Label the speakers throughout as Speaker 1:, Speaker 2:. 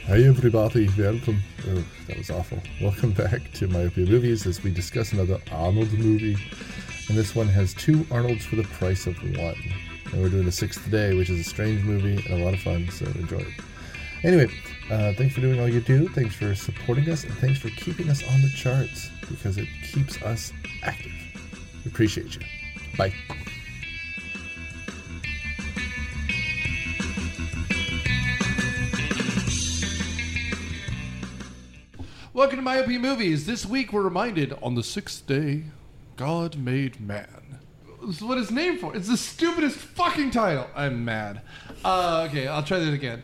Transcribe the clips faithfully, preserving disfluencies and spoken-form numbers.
Speaker 1: Hi everybody, welcome. Oh, that was awful. Welcome back to Myopia Movies as we discuss another Arnold movie. And this one has two Arnolds for the price of one. And we're doing the sixth today, which is a strange movie and a lot of fun, so enjoy it. Anyway, uh, thanks for doing all you do, thanks for supporting us, and thanks for keeping us on the charts, because it keeps us active. We appreciate you. Bye.
Speaker 2: Welcome to Myopia Movies. This week we're reminded, on the sixth day, God made man. That's what it's named for. It's the stupidest fucking title. I'm mad. Uh, okay, I'll try that again.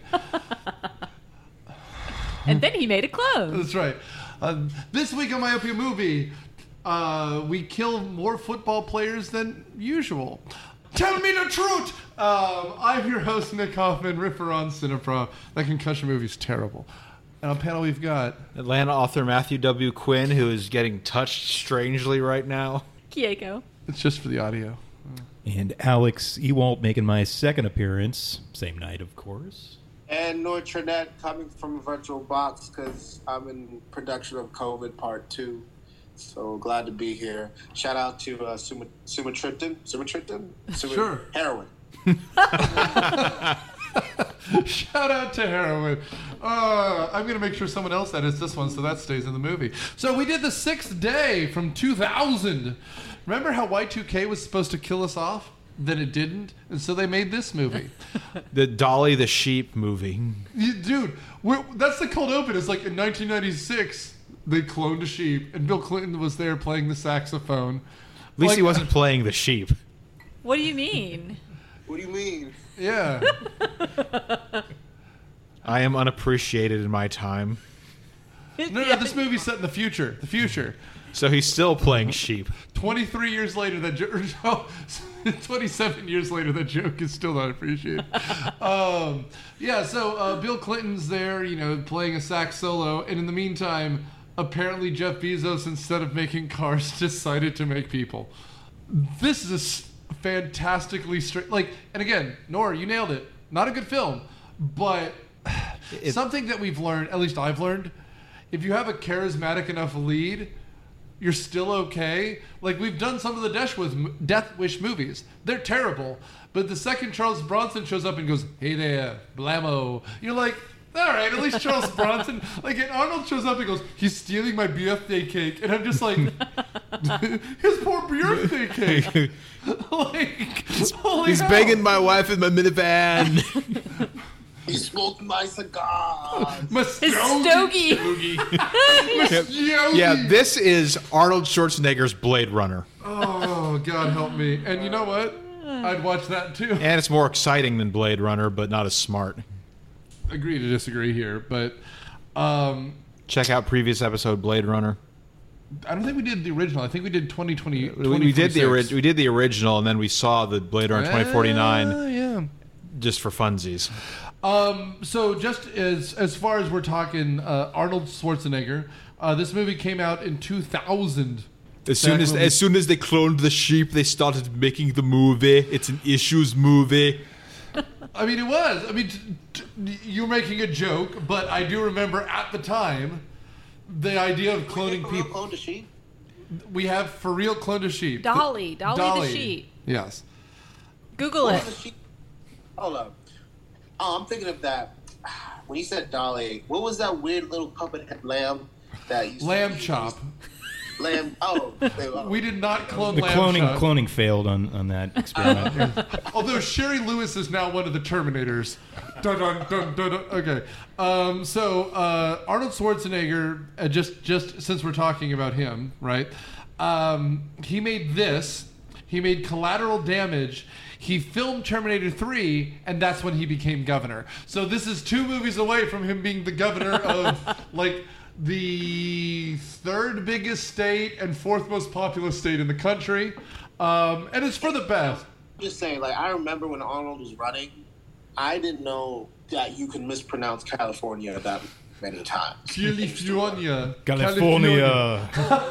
Speaker 3: And then he made a clone.
Speaker 2: That's right. Uh, this week on Myopia Movie, uh, we kill more football players than usual. Tell me the truth! Um, I'm your host, Nick Hoffman, Ripper on Cinepro. That concussion movie's terrible. And on panel we've got
Speaker 4: Atlanta author Matthew W. Quinn, who is getting touched strangely right now.
Speaker 3: Kieko.
Speaker 2: It's just for the audio.
Speaker 5: And Alex Ewalt making my second appearance, same night, of course.
Speaker 6: And Noy Trinette coming from a virtual box because I'm in production of COVID Part two. So glad to be here. Shout out to uh, Suma, Sumatriptan. Sumatriptan? Suma,
Speaker 2: Sure.
Speaker 6: Heroin.
Speaker 2: Shout out to heroin. Uh, I'm going to make sure someone else edits this one so that stays in the movie. So we did The Sixth Day from two thousand. Remember how Y two K was supposed to kill us off? Then it didn't. And so they made this movie.
Speaker 4: The Dolly the Sheep movie.
Speaker 2: You, dude, we're, that's the cold open. It's like in nineteen ninety-six, they cloned a sheep, and Bill Clinton was there playing the saxophone.
Speaker 4: At least
Speaker 2: Like-
Speaker 4: he wasn't playing the sheep.
Speaker 3: What do you mean?
Speaker 6: What do you mean?
Speaker 2: Yeah.
Speaker 4: I am unappreciated in my time.
Speaker 2: No, no, this movie's set in the future. The future.
Speaker 4: So he's still playing sheep.
Speaker 2: twenty-three years later, that joke, no, twenty-seven years later, that joke is still not appreciated. um, yeah, so uh, Bill Clinton's there, you know, playing a sax solo, and in the meantime, apparently Jeff Bezos, instead of making cars, decided to make people. This is a s- fantastically straight, like, and again, Nora, you nailed it. Not a good film, but
Speaker 4: It-
Speaker 2: something that we've learned, at least I've learned, if you have a charismatic enough lead, you're still okay. Like, we've done some of the Death Wish, Death Wish movies. They're terrible. But the second Charles Bronson shows up and goes, "Hey there, blammo," you're like, all right, at least Charles Bronson. Like, and Arnold shows up and goes, "He's stealing my birthday cake." And I'm just like, his poor birthday cake. Like, holy
Speaker 4: He's
Speaker 2: hell.
Speaker 4: banging my wife in my minivan.
Speaker 6: He smoked my cigar.
Speaker 2: My
Speaker 3: His
Speaker 2: stogie.
Speaker 3: stogie.
Speaker 2: My stogie.
Speaker 4: Yeah, this is Arnold Schwarzenegger's Blade Runner.
Speaker 2: Oh, God help me. And you know what? I'd watch that too.
Speaker 4: And it's more exciting than Blade Runner, but not as smart.
Speaker 2: Agree to disagree here, but um,
Speaker 4: Check out previous episode Blade Runner.
Speaker 2: I don't think we did the original. I think we did twenty twenty.
Speaker 4: We, we did the ori- we did the original, and then we saw the Blade Runner twenty forty-nine
Speaker 2: Uh, yeah.
Speaker 4: just for funsies.
Speaker 2: Um, so just as as far as we're talking, uh, Arnold Schwarzenegger, uh, this movie came out in two thousand.
Speaker 4: As soon as
Speaker 2: movie-
Speaker 4: as soon as they cloned the sheep, they started making the movie. It's an issues movie.
Speaker 2: I mean, it was. I mean, t- t- you're making a joke, but I do remember at the time the idea of cloning people.
Speaker 6: Clone to sheep?
Speaker 2: We have for real cloned a sheep.
Speaker 3: Dolly. Dolly, the sheep.
Speaker 2: Yes.
Speaker 3: Google
Speaker 6: Clone
Speaker 3: it.
Speaker 6: the sheep? Hold up. Oh, I'm thinking of that. When you said Dolly, what was that weird little puppet head lamb that you
Speaker 2: Lamb chop.
Speaker 6: Lamb. Oh, oh.
Speaker 2: We did not clone
Speaker 5: The
Speaker 2: Lamb
Speaker 5: cloning
Speaker 2: chop.
Speaker 5: cloning failed on, on that experiment.
Speaker 2: Although Sherry Lewis is now one of the Terminators. Dun, dun, dun, dun, dun. Okay. Um, so uh, Arnold Schwarzenegger, uh, just just since we're talking about him, right? Um, he made this. He made Collateral Damage. He filmed Terminator three, and that's when he became governor. So this is two movies away from him being the governor of, like, the third biggest state and fourth most populous state in the country. Um, and it's for the best.
Speaker 6: Just saying, like, I remember when Arnold was running, I didn't know that you can mispronounce California that many times.
Speaker 2: California.
Speaker 5: California.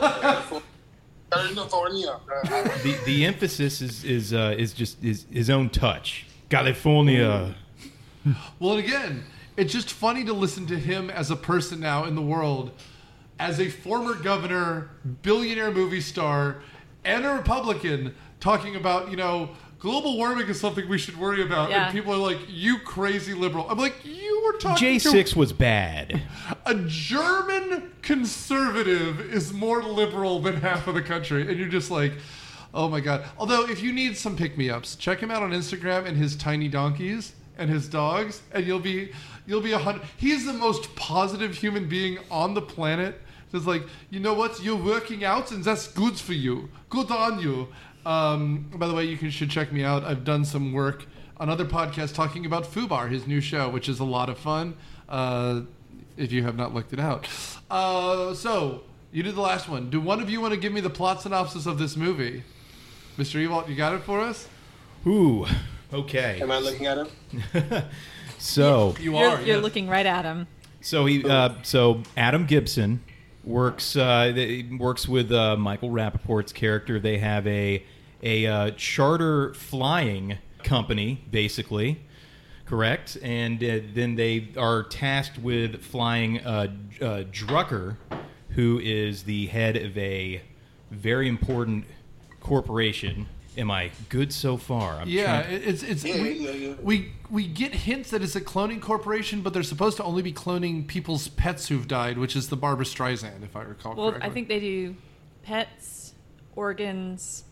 Speaker 6: California.
Speaker 5: the the emphasis is is uh, is just is his own touch. California.
Speaker 2: Well, and again, it's just funny to listen to him as a person now in the world, as a former governor, billionaire movie star, and a Republican, talking about, you know, global warming is something we should worry about.
Speaker 3: Yeah.
Speaker 2: And people are like, you crazy liberal. I'm like, you were talking
Speaker 5: J six
Speaker 2: to...
Speaker 5: was bad.
Speaker 2: A German conservative is more liberal than half of the country. And you're just like, oh my God. Although, if you need some pick-me-ups, check him out on Instagram and his tiny donkeys and his dogs, and you'll be you'll be a hundred. He's the most positive human being on the planet. It's like, you know what? You're working out, and that's good for you. Good on you. Um, by the way, you can, should check me out. I've done some work on other podcasts talking about Fubar, his new show, which is a lot of fun. Uh, if you have not looked it out. Uh, so, you did the last one. Do one of you want to give me the plot synopsis of this movie? Mister Ewalt, you got it for us?
Speaker 5: Ooh, okay.
Speaker 6: Am I looking at him?
Speaker 5: So
Speaker 2: You
Speaker 3: You're,
Speaker 2: are.
Speaker 3: you're
Speaker 2: yes.
Speaker 3: looking right at him.
Speaker 5: So he, uh, so Adam Gibson works uh, they- works with uh, Michael Rappaport's character. They have a a uh, charter flying company, basically, correct? And uh, then they are tasked with flying uh, uh, Drucker, who is the head of a very important corporation. Am I good so far? I'm
Speaker 2: Yeah,
Speaker 5: trying-
Speaker 2: it- it's it's
Speaker 6: Yeah,
Speaker 2: we,
Speaker 6: yeah, yeah.
Speaker 2: we we get hints that it's a cloning corporation, but they're supposed to only be cloning people's pets who've died, which is the Barbara Streisand, if I recall
Speaker 3: Well,
Speaker 2: correctly.
Speaker 3: I think they do pets, organs,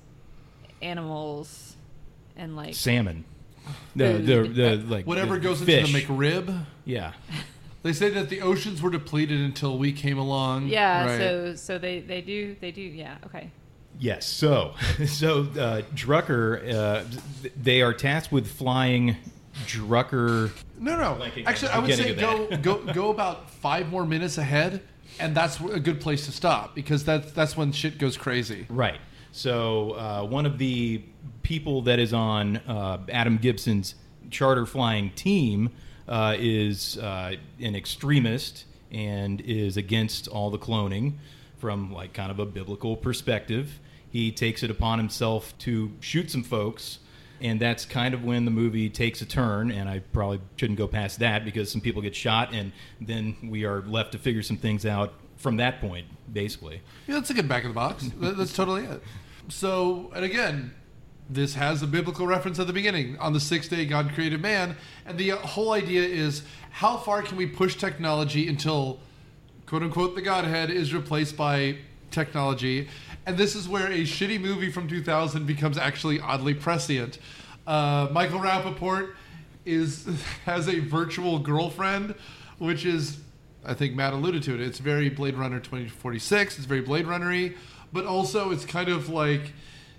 Speaker 3: animals, and like
Speaker 5: salmon. The, the, the, like
Speaker 2: whatever
Speaker 5: the
Speaker 2: goes
Speaker 5: fish.
Speaker 2: into the McRib.
Speaker 5: Yeah.
Speaker 2: They say that the oceans were depleted until we came along.
Speaker 3: yeah.
Speaker 2: right?
Speaker 3: So so they they do they do yeah okay.
Speaker 5: Yes. So, so uh, Drucker, uh, th- they are tasked with flying Drucker.
Speaker 2: No, no.
Speaker 5: Blanking
Speaker 2: Actually,
Speaker 5: on
Speaker 2: I would
Speaker 5: the
Speaker 2: say
Speaker 5: beginning
Speaker 2: go
Speaker 5: of
Speaker 2: go go about five more minutes ahead, and that's a good place to stop because that's that's when shit goes crazy.
Speaker 5: Right. So, uh, one of the people that is on uh, Adam Gibson's charter flying team uh, is uh, an extremist and is against all the cloning from like kind of a biblical perspective. He takes it upon himself to shoot some folks, and that's kind of when the movie takes a turn, and I probably shouldn't go past that because some people get shot, and then we are left to figure some things out from that point, basically.
Speaker 2: Yeah, that's a good back of the box. That- that's totally it. So, and again, this has a biblical reference at the beginning. On the sixth day, God created man, and the whole idea is how far can we push technology until, quote unquote, the Godhead is replaced by technology. And this is where a shitty movie from two thousand becomes actually oddly prescient. Uh, Michael Rappaport is has a virtual girlfriend, which is, I think Matt alluded to it. It's very Blade Runner twenty forty-six. It's very Blade Runner-y, but also it's kind of like,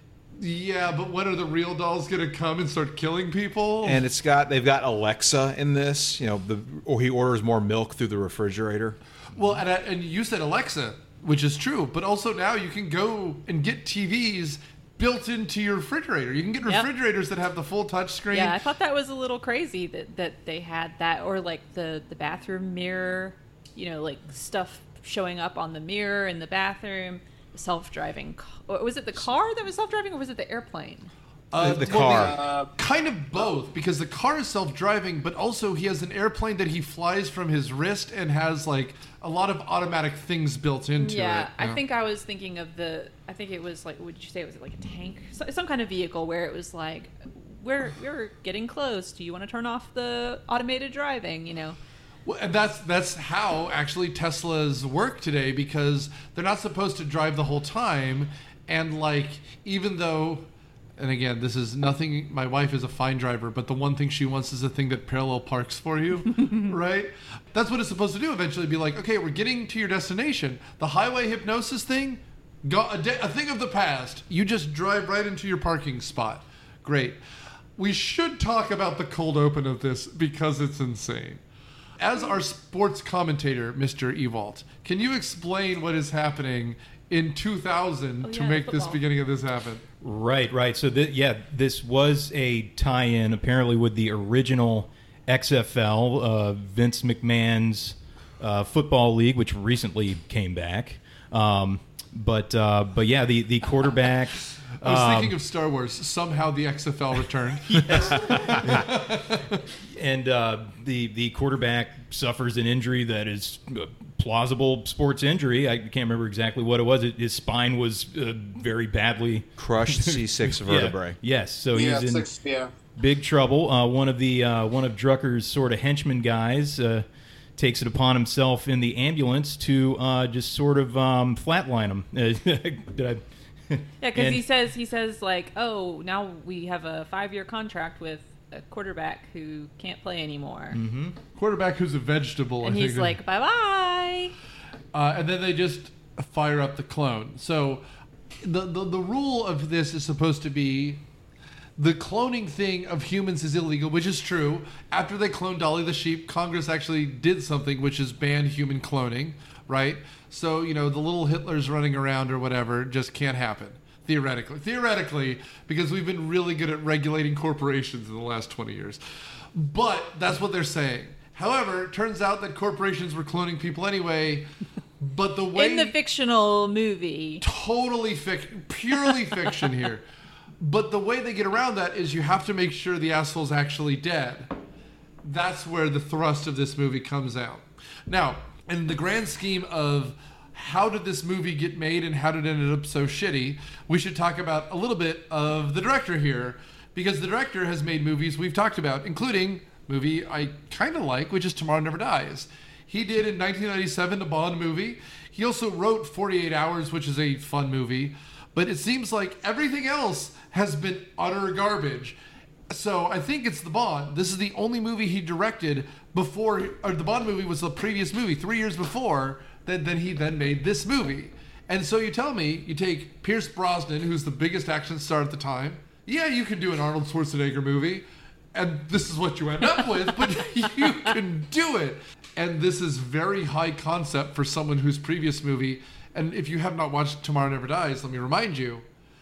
Speaker 2: yeah, but when are the real dolls going to come and start killing people?
Speaker 4: And it's got they've got Alexa in this, you know, the or he orders more milk through the refrigerator.
Speaker 2: Well, and, I, and you said Alexa, which is true, but also now you can go and get T Vs built into your refrigerator. You can get
Speaker 3: Yep.
Speaker 2: refrigerators that have the full touch screen.
Speaker 3: Yeah, I thought that was a little crazy that, that they had that, or like the, the bathroom mirror, you know, like stuff showing up on the mirror in the bathroom, self-driving. ca- Was it the car that was self-driving, or was it the airplane?
Speaker 2: Uh,
Speaker 4: The- the
Speaker 2: well,
Speaker 4: car.
Speaker 6: Uh,
Speaker 2: kind of both, because the car is self-driving, but also he has an airplane that he flies from his wrist and has like a lot of automatic things built into
Speaker 3: yeah,
Speaker 2: it.
Speaker 3: I think I was thinking of the. I think it was like. Would you say it was like a tank, so, some kind of vehicle where it was like, we're we're getting close. Do you want to turn off the automated driving? You know.
Speaker 2: Well, and that's that's how actually Teslas work today, because they're not supposed to drive the whole time, and like even though. And again, this is nothing. My wife is a fine driver, but the one thing she wants is a thing that parallel parks for you, right? That's what it's supposed to do. Eventually, be like, okay, we're getting to your destination. The highway hypnosis thing, go, a, de- a thing of the past. You just drive right into your parking spot. Great. We should talk about the cold open of this because it's insane. As our sports commentator, Mister Ewalt, can you explain what is happening in two thousand
Speaker 3: Oh,
Speaker 2: to
Speaker 3: yeah,
Speaker 2: make this
Speaker 3: football.
Speaker 2: beginning of this happen?
Speaker 5: Right, right. So, th- yeah, this was a tie-in apparently with the original X F L, uh, Vince McMahon's uh, football league, which recently came back. Um, but, uh, but yeah, the the quarterback.
Speaker 2: I was
Speaker 5: Um,
Speaker 2: thinking of Star Wars. Somehow the X F L returned.
Speaker 5: and uh, the the quarterback suffers an injury that is a plausible sports injury. I can't remember exactly what it was. It, his spine was uh, very badly
Speaker 4: Crushed C six vertebrae.
Speaker 5: Yeah. Yes, so
Speaker 6: yeah,
Speaker 5: he's in
Speaker 6: six, yeah.
Speaker 5: big trouble. Uh, one of the uh, one of Drucker's sort of henchmen guys uh, takes it upon himself in the ambulance to uh, just sort of um, flatline him. Did I?
Speaker 3: Yeah, because
Speaker 5: And-
Speaker 3: he says he says like, oh, now we have a five-year contract with a quarterback who can't play anymore,
Speaker 5: Mm-hmm.
Speaker 2: Quarterback who's a vegetable.
Speaker 3: and
Speaker 2: I
Speaker 3: he's
Speaker 2: think.
Speaker 3: like, bye bye.
Speaker 2: Uh, and then they just fire up the clone. So the, the the rule of this is supposed to be the cloning thing of humans is illegal, which is true. After they cloned Dolly the sheep, Congress actually did something, which is banned human cloning, right? So, you know, the little Hitlers running around or whatever just can't happen. Theoretically. Theoretically, because we've been really good at regulating corporations in the last twenty years. But that's what they're saying. However, it turns out that corporations were cloning people anyway. But the way
Speaker 3: In the fictional movie,
Speaker 2: totally fic- purely fiction here. But the way they get around that is you have to make sure the asshole's actually dead. That's where the thrust of this movie comes out. Now, in the grand scheme of how did this movie get made and how did it end up so shitty, we should talk about a little bit of the director here, because the director has made movies we've talked about, including a movie I kind of like, which is Tomorrow Never Dies. He did in nineteen ninety-seven a Bond movie. He also wrote forty-eight hours, which is a fun movie. But it seems like everything else has been utter garbage. So I think it's the Bond. This is the only movie he directed before, or the Bond movie was the previous movie, three years before, that then he then made this movie. And so you tell me, you take Pierce Brosnan, who's the biggest action star at the time. Yeah, you can do an Arnold Schwarzenegger movie, and this is what you end up with, but you can do it. And this is very high concept for someone whose previous movie, and if you have not watched Tomorrow Never Dies, let me remind you,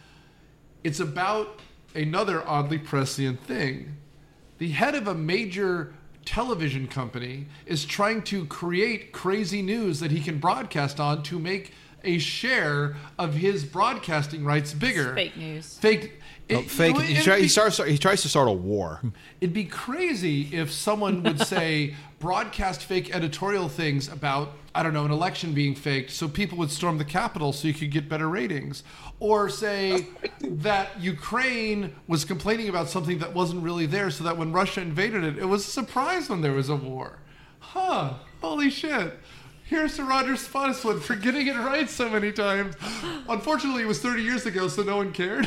Speaker 2: it's about another oddly prescient thing. The head of a major television company is trying to create crazy news that he can broadcast on to make a share of his broadcasting rights bigger.
Speaker 3: fake news.
Speaker 2: Fake.
Speaker 4: No,
Speaker 2: it-
Speaker 4: fake.
Speaker 2: it-
Speaker 4: He,
Speaker 2: it'd
Speaker 4: try, he,
Speaker 2: be-
Speaker 4: starts, he tries to start a war.
Speaker 2: It'd be crazy if someone would say broadcast fake editorial things about, I don't know, an election being faked so people would storm the Capitol so you could get better ratings. Or say that Ukraine was complaining about something that wasn't really there so that when Russia invaded it, it was a surprise when there was a war. Huh. Holy shit. Here's to Roger Spottiswoode for getting it right so many times. Unfortunately, it was thirty years ago, so no one cared.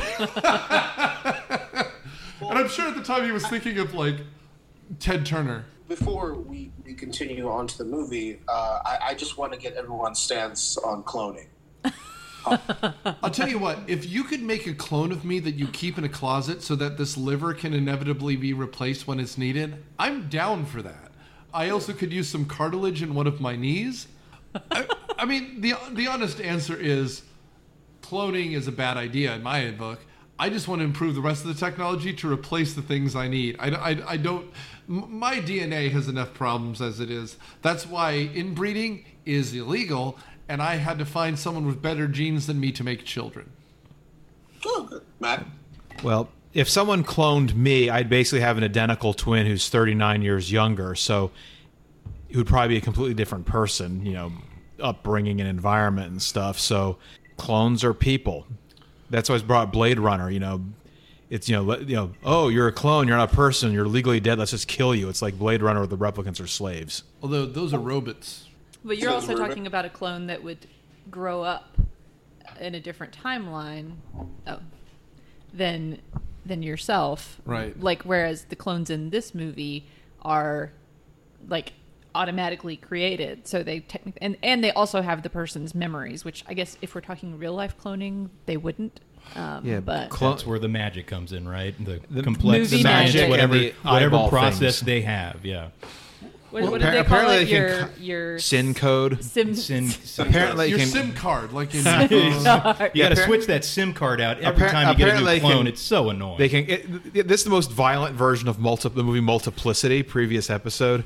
Speaker 2: And I'm sure at the time he was thinking of, like, Ted Turner.
Speaker 6: Before we, we continue on to the movie, uh, I, I just want to get everyone's stance on cloning.
Speaker 2: I'll tell you what, if you could make a clone of me that you keep in a closet so that this liver can inevitably be replaced when it's needed, I'm down for that. I also could use some cartilage in one of my knees. I, I mean, the the honest answer is cloning is a bad idea in my book. I just want to improve the rest of the technology to replace the things I need. I, I, I don't... m- My D N A has enough problems as it is. That's why inbreeding is illegal, and I had to find someone with better genes than me to make children.
Speaker 6: Oh, good. Matt?
Speaker 4: Well, if someone cloned me, I'd basically have an identical twin who's thirty-nine years younger. So he would probably be a completely different person, you know, upbringing and environment and stuff. So clones are people. That's why it's brought Blade Runner, you know. It's, you know, let- you know, oh, you're a clone, you're not a person, you're legally dead, let's just kill you. It's like Blade Runner where the replicants are slaves.
Speaker 2: Although those are robots.
Speaker 3: But you're
Speaker 6: Sounds
Speaker 3: also
Speaker 6: rude.
Speaker 3: talking about a clone that would grow up in a different timeline oh, than than yourself.
Speaker 2: Right.
Speaker 3: Like whereas the clones in this movie are like automatically created, so they technically and and they also have the person's memories, which I guess if we're talking real life cloning, they wouldn't. Um,
Speaker 4: Yeah,
Speaker 3: but
Speaker 4: clone-
Speaker 5: That's where the magic comes in, right? The,
Speaker 4: The
Speaker 5: complex
Speaker 3: movie
Speaker 5: science,
Speaker 3: magic.
Speaker 5: whatever,
Speaker 4: And the
Speaker 5: whatever
Speaker 4: eyeball
Speaker 5: process
Speaker 4: things.
Speaker 5: they have. Yeah.
Speaker 3: what, what
Speaker 4: appar-
Speaker 3: do they call
Speaker 4: apparently
Speaker 3: it?
Speaker 4: they can
Speaker 3: Your
Speaker 4: co-
Speaker 3: your
Speaker 4: Sin code.
Speaker 3: sim.
Speaker 5: Sin,
Speaker 4: Apparently
Speaker 2: Your
Speaker 4: they can,
Speaker 2: SIM card, like in
Speaker 5: you got to
Speaker 4: appar-
Speaker 5: switch that SIM card out every
Speaker 4: Appar-
Speaker 5: time you get a
Speaker 4: apparently
Speaker 5: new
Speaker 4: they
Speaker 5: clone.
Speaker 4: can-
Speaker 5: It's so annoying.
Speaker 4: They can. It, it- this is the most violent version of multi, the movie Multiplicity, previous episode,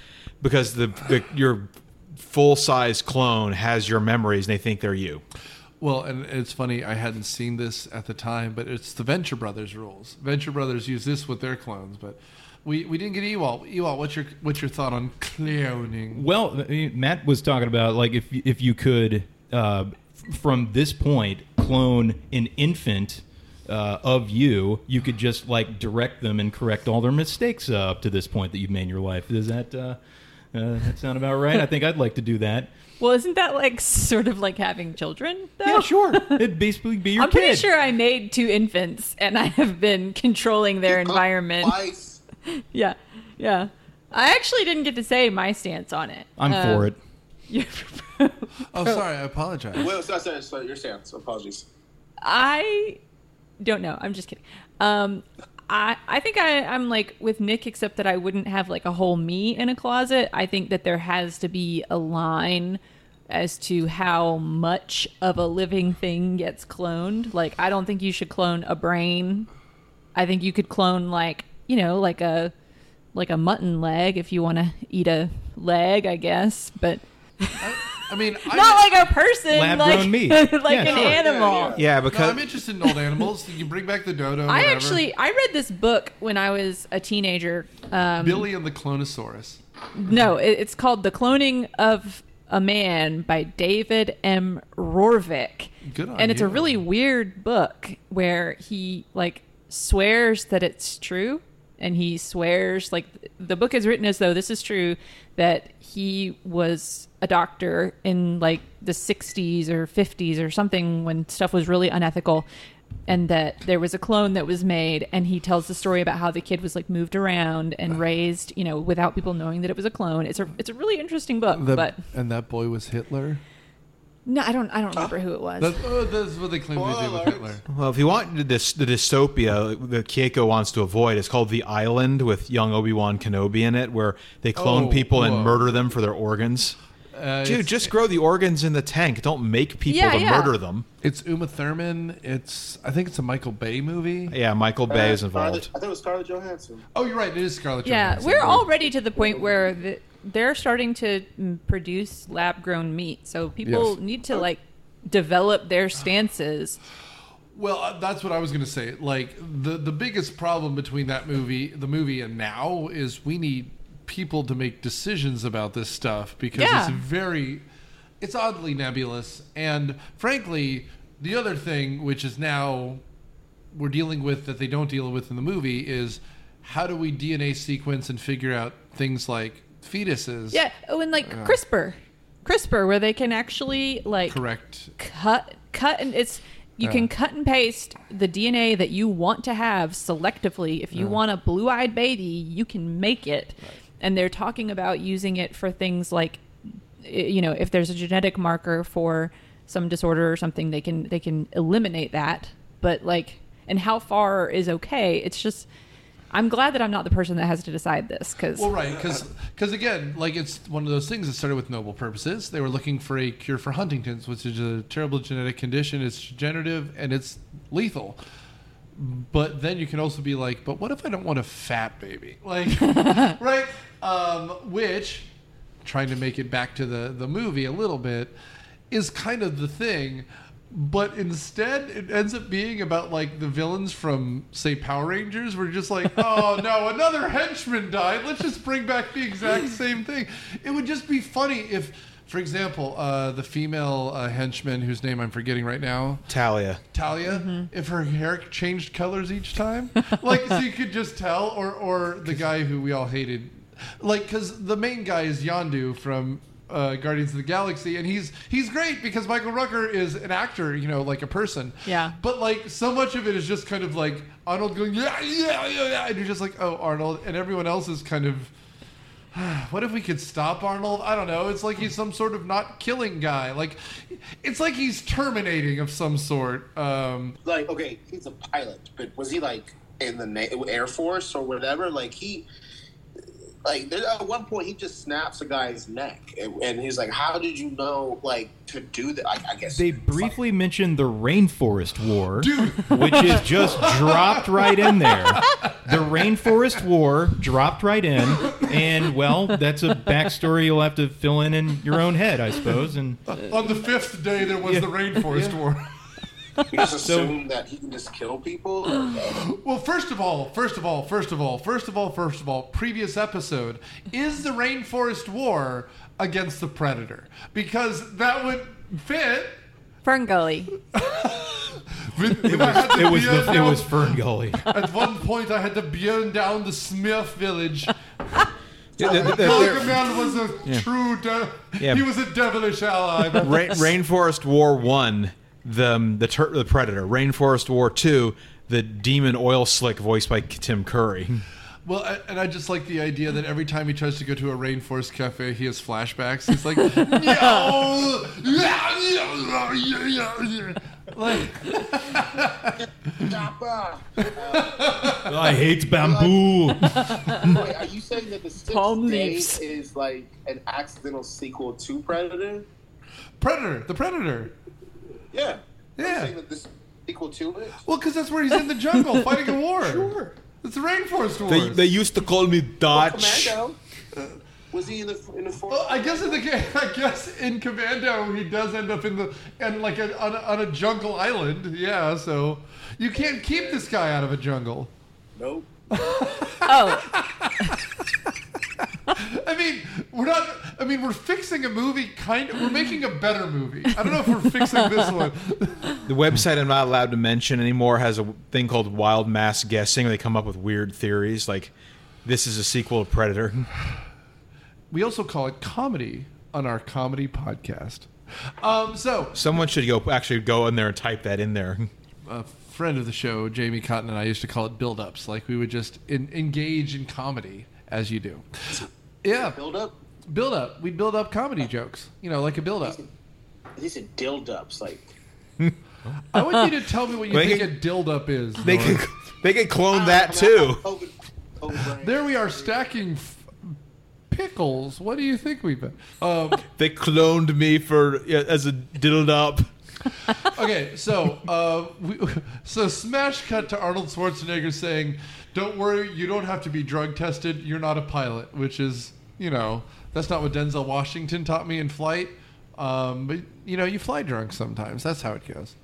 Speaker 4: because the, the your full size clone has your memories and they think they're you.
Speaker 2: Well, and it's funny, I hadn't seen this at the time, but it's the Venture Brothers rules. Venture Brothers use this with their clones, but we, we didn't get Ewalt. Ewalt, what's your what's your thought on cloning?
Speaker 5: Well, I mean, Matt was talking about like if if you could uh, from this point clone an infant uh, of you, you could just like direct them and correct all their mistakes uh, up to this point that you've made in your life. Does that uh, uh, that sound about right? I think I'd like to do that.
Speaker 3: Well, isn't that like sort of like having children, though?
Speaker 5: Yeah, sure. It'd basically be your
Speaker 3: I'm
Speaker 5: kid.
Speaker 3: pretty sure I made two infants, and I have been controlling their environment.
Speaker 6: Twice.
Speaker 3: Yeah, yeah. I actually didn't get to say my stance on it.
Speaker 5: I'm
Speaker 3: Um,
Speaker 5: for it.
Speaker 3: you're-
Speaker 2: Oh, sorry, I apologize.
Speaker 6: Well, sorry, sorry, sorry, your stance. Apologies.
Speaker 3: I don't know. I'm just kidding. Um, I I think I, I'm like with Nick, except that I wouldn't have like a whole me in a closet. I think that there has to be a line as to how much of a living thing gets cloned. Like, I don't think you should clone a brain. I think you could clone like, you know, like a like a mutton leg if you want to eat a leg, I guess. But
Speaker 2: I mean, I
Speaker 3: not like a person,
Speaker 5: Lab-grown
Speaker 3: like
Speaker 5: meat.
Speaker 3: like
Speaker 5: Yeah,
Speaker 3: an
Speaker 5: sure.
Speaker 3: animal.
Speaker 6: Yeah, yeah.
Speaker 4: Yeah,
Speaker 2: No,
Speaker 4: because
Speaker 2: I'm interested in old animals. You can bring back the dodo.
Speaker 3: I
Speaker 2: whatever.
Speaker 3: actually I read this book when I was a teenager. Um,
Speaker 2: Billy and the Clonosaurus.
Speaker 3: no, it, it's called The Cloning of a Man by David M. Rorvik.
Speaker 2: Good on
Speaker 3: and it's
Speaker 2: you.
Speaker 3: a really weird book where he like swears that it's true, and he swears like the book is written as though this is true, that he was a doctor in like the sixties or fifties or something when stuff was really unethical, and that there was a clone that was made, and he tells the story about how the kid was like moved around and raised, you know, without people knowing that it was a clone. It's a it's a really interesting book,
Speaker 2: The-
Speaker 3: but
Speaker 2: and that boy was Hitler.
Speaker 3: no, I don't I don't remember who it was.
Speaker 2: That, oh, that's what they claim to do with
Speaker 6: Spoiler.
Speaker 2: Hitler.
Speaker 4: well, if you want this, the dystopia that Keiko wants to avoid, it's called The Island with young Obi-Wan Kenobi in it, where they clone
Speaker 2: Oh,
Speaker 4: people
Speaker 2: whoa.
Speaker 4: and murder them for their organs.
Speaker 2: Uh,
Speaker 4: Dude,
Speaker 2: it's,
Speaker 4: just grow the organs in the tank. Don't make people
Speaker 3: Yeah,
Speaker 4: to
Speaker 3: yeah.
Speaker 4: murder them.
Speaker 2: it's Uma Thurman. It's I think it's a Michael Bay movie.
Speaker 4: Yeah, Michael Bay is
Speaker 6: Uh,
Speaker 4: involved.
Speaker 6: Scarlett- I think it was Scarlett Johansson.
Speaker 2: Oh, you're right. It is Scarlett
Speaker 3: Yeah,
Speaker 2: Johansson.
Speaker 3: we're already to the point where the, they're starting to mm, produce lab-grown meat. So people
Speaker 2: Yes.
Speaker 3: need to like develop their stances.
Speaker 2: Well, uh, that's what I was going to say. Like the the biggest problem between that movie, the movie, and now is we need people to make decisions about this stuff because
Speaker 3: Yeah.
Speaker 2: it's very, it's oddly nebulous. And frankly, the other thing, which is now we're dealing with that they don't deal with in the movie, is how do we D N A sequence and figure out things like fetuses?
Speaker 3: Yeah. Oh, and like CRISPR, CRISPR, where they can actually like
Speaker 2: Correct.
Speaker 3: cut cut and it's you
Speaker 2: Yeah.
Speaker 3: can cut and paste the D N A that you want to have selectively. If you want a blue-eyed baby, you can make it. And they're talking about using it for things like, you know, if there's a genetic marker for some disorder or something, they can they can eliminate that. But like, and how far is okay? It's just, I'm glad that I'm not the person that has to decide this because
Speaker 2: Well, right, because again, like it's one of those things that started with noble purposes. They were looking for a cure for Huntington's, which is a terrible genetic condition. It's degenerative and it's lethal. But then you can also be like, but what if I don't want a fat baby? Like, right? Um, which, trying to make it back to the, the movie a little bit, is kind of the thing. But instead, it ends up being about like the villains from, say, Power Rangers. We're just like, oh no, another henchman died. Let's just bring back the exact same thing. It would just be funny if, for example, uh, the female uh, henchman whose name I'm forgetting right now,
Speaker 4: Talia.
Speaker 2: Talia, if her hair changed colors each time, like so you could just tell, or or the guy who we all hated, like because the main guy is Yondu from uh, Guardians of the Galaxy, and he's he's great because Michael Rooker is an actor, you know, like a person.
Speaker 3: Yeah.
Speaker 2: But like so much of it is just kind of like Arnold going yeah yeah yeah, yeah. And you're just like, oh, Arnold, and everyone else is kind of. What if we could stop Arnold? I don't know. It's like he's some sort of not killing guy. Like, it's like he's terminating of some sort. Um,
Speaker 6: Like, okay, he's a pilot, but was he like in the Na- Air Force or whatever? Like he, like there, at one point he just snaps a guy's neck, and, and he's like, "How did you know like to do that?" I, I guess
Speaker 5: They briefly mentioned the Rainforest War, which is just dropped right in there. The Rainforest War dropped right in, and well, that's a backstory you'll have to fill in in your own head, I suppose. And
Speaker 2: On the fifth day, there was
Speaker 5: Yeah.
Speaker 2: the Rainforest War.
Speaker 6: You just assume that he can just kill people. Or,
Speaker 2: Well, first of all, first of all, first of all, first of all, first of all, previous episode, is the Rainforest War against the Predator? Because that would fit.
Speaker 3: Fern Gully.
Speaker 2: It was,
Speaker 5: it was the, it was Fern Gully.
Speaker 2: At one point, I had to burn down the Smith village.
Speaker 4: Yeah, the- the- the-
Speaker 2: Gargamel was a true. De-
Speaker 4: Yeah.
Speaker 2: He was a devilish ally.
Speaker 4: Rain, Rainforest War One, the um, the, tur- the Predator. Rainforest War Two, the demon oil slick voiced by Tim Curry.
Speaker 2: Well, I, and I just like the idea that every time he tries to go to a rainforest cafe, he has flashbacks. He's like, "Meow, yeah, yeah, yeah, yeah." Like,
Speaker 6: Chopper.
Speaker 5: I hate bamboo.
Speaker 6: Wait, are you saying that the sixth
Speaker 3: Palm
Speaker 6: day
Speaker 3: leaves.
Speaker 6: is like an accidental sequel to Predator?
Speaker 2: Predator, the Predator.
Speaker 6: Yeah. Are you
Speaker 2: Yeah.
Speaker 6: saying that this is sequel to it?
Speaker 2: Well, because that's where he's in the jungle fighting a war. Sure. It's the Rainforest Wars.
Speaker 4: They, they used to call me Dutch.
Speaker 6: Commando. Was he in the in the forest?
Speaker 2: Well, I guess in the game, I guess in Commando he does end up in the and like a, on, a, on a jungle island. Yeah, so you can't keep this guy out of a jungle.
Speaker 6: Nope.
Speaker 3: Oh,
Speaker 2: I mean, we're not. I mean, we're fixing a movie. Kind of. We're making a better movie. I don't know if we're fixing this one.
Speaker 4: The website I'm not allowed to mention anymore has a thing called Wild Mass Guessing. Where they come up with weird theories, like this is a sequel to Predator.
Speaker 2: We also call it comedy on our comedy podcast. Um, so,
Speaker 4: Someone should go actually go in there and type that in there.
Speaker 2: a friend of the show, Jamie Cotton, and I used to call it build-ups. Like we would just in, engage in comedy as you do. Yeah,
Speaker 6: Build up.
Speaker 2: build up. We'd build up comedy jokes. You know, like a build up.
Speaker 6: These are dildups. Like
Speaker 2: I want you to tell me what you
Speaker 4: They
Speaker 2: think
Speaker 4: can-
Speaker 2: a build up is.
Speaker 4: They
Speaker 2: Lauren.
Speaker 4: could they could clone that
Speaker 6: I mean,
Speaker 4: too.
Speaker 6: COVID, COVID brain.
Speaker 2: There we are stacking f- pickles. What do you think we've been? Um,
Speaker 4: They cloned me for yeah, as a diddled up.
Speaker 2: okay, so uh, we, so smash cut to Arnold Schwarzenegger saying, "Don't worry, you don't have to be drug tested. You're not a pilot," which is, you know, that's not what Denzel Washington taught me in flight. Um, but you know, you fly drunk sometimes. That's how it goes.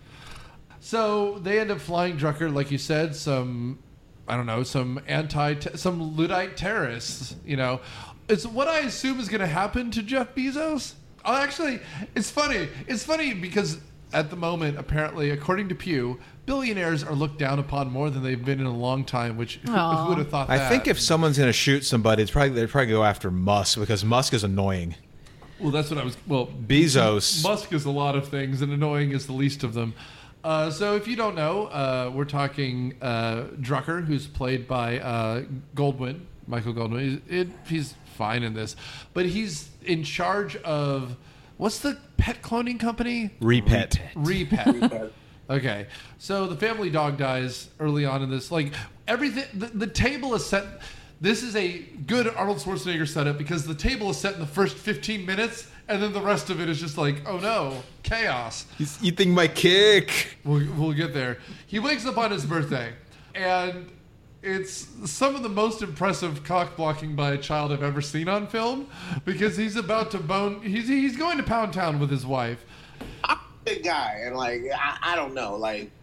Speaker 2: So they end up flying Drucker, like you said, some, I don't know, some anti, some Luddite terrorists. You know, it's what I assume is going to happen to Jeff Bezos. Oh, actually, it's funny. It's funny because at the moment, apparently, according to Pew, billionaires are looked down upon more than they've been in a long time. Which who,
Speaker 3: Aw.
Speaker 2: who would have thought
Speaker 4: I
Speaker 2: that?
Speaker 4: think if someone's going to shoot somebody, it's probably they'd probably go after Musk because Musk is annoying.
Speaker 2: Well, that's what I was. Well,
Speaker 4: Bezos.
Speaker 2: Musk is a lot of things, and annoying is the least of them. Uh, so, if you don't know, uh, we're talking uh, Drucker, who's played by uh, Goldwyn, Michael Goldwyn. He's, it, he's fine in this, but he's in charge of what's the pet cloning company?
Speaker 4: Repet.
Speaker 2: Repet. Okay, so the family dog dies early on in this. Like everything, the, the table is set. This is a good Arnold Schwarzenegger setup because the table is set in the first fifteen minutes, and then the rest of it is just like, oh no, chaos.
Speaker 4: He's eating my kick.
Speaker 2: We'll, we'll get there. He wakes up on his birthday, and it's some of the most impressive cock blocking by a child I've ever seen on film because he's about to bone. He's he's going to Pound Town with his wife.
Speaker 6: I'm a big guy, and like I, I don't know, like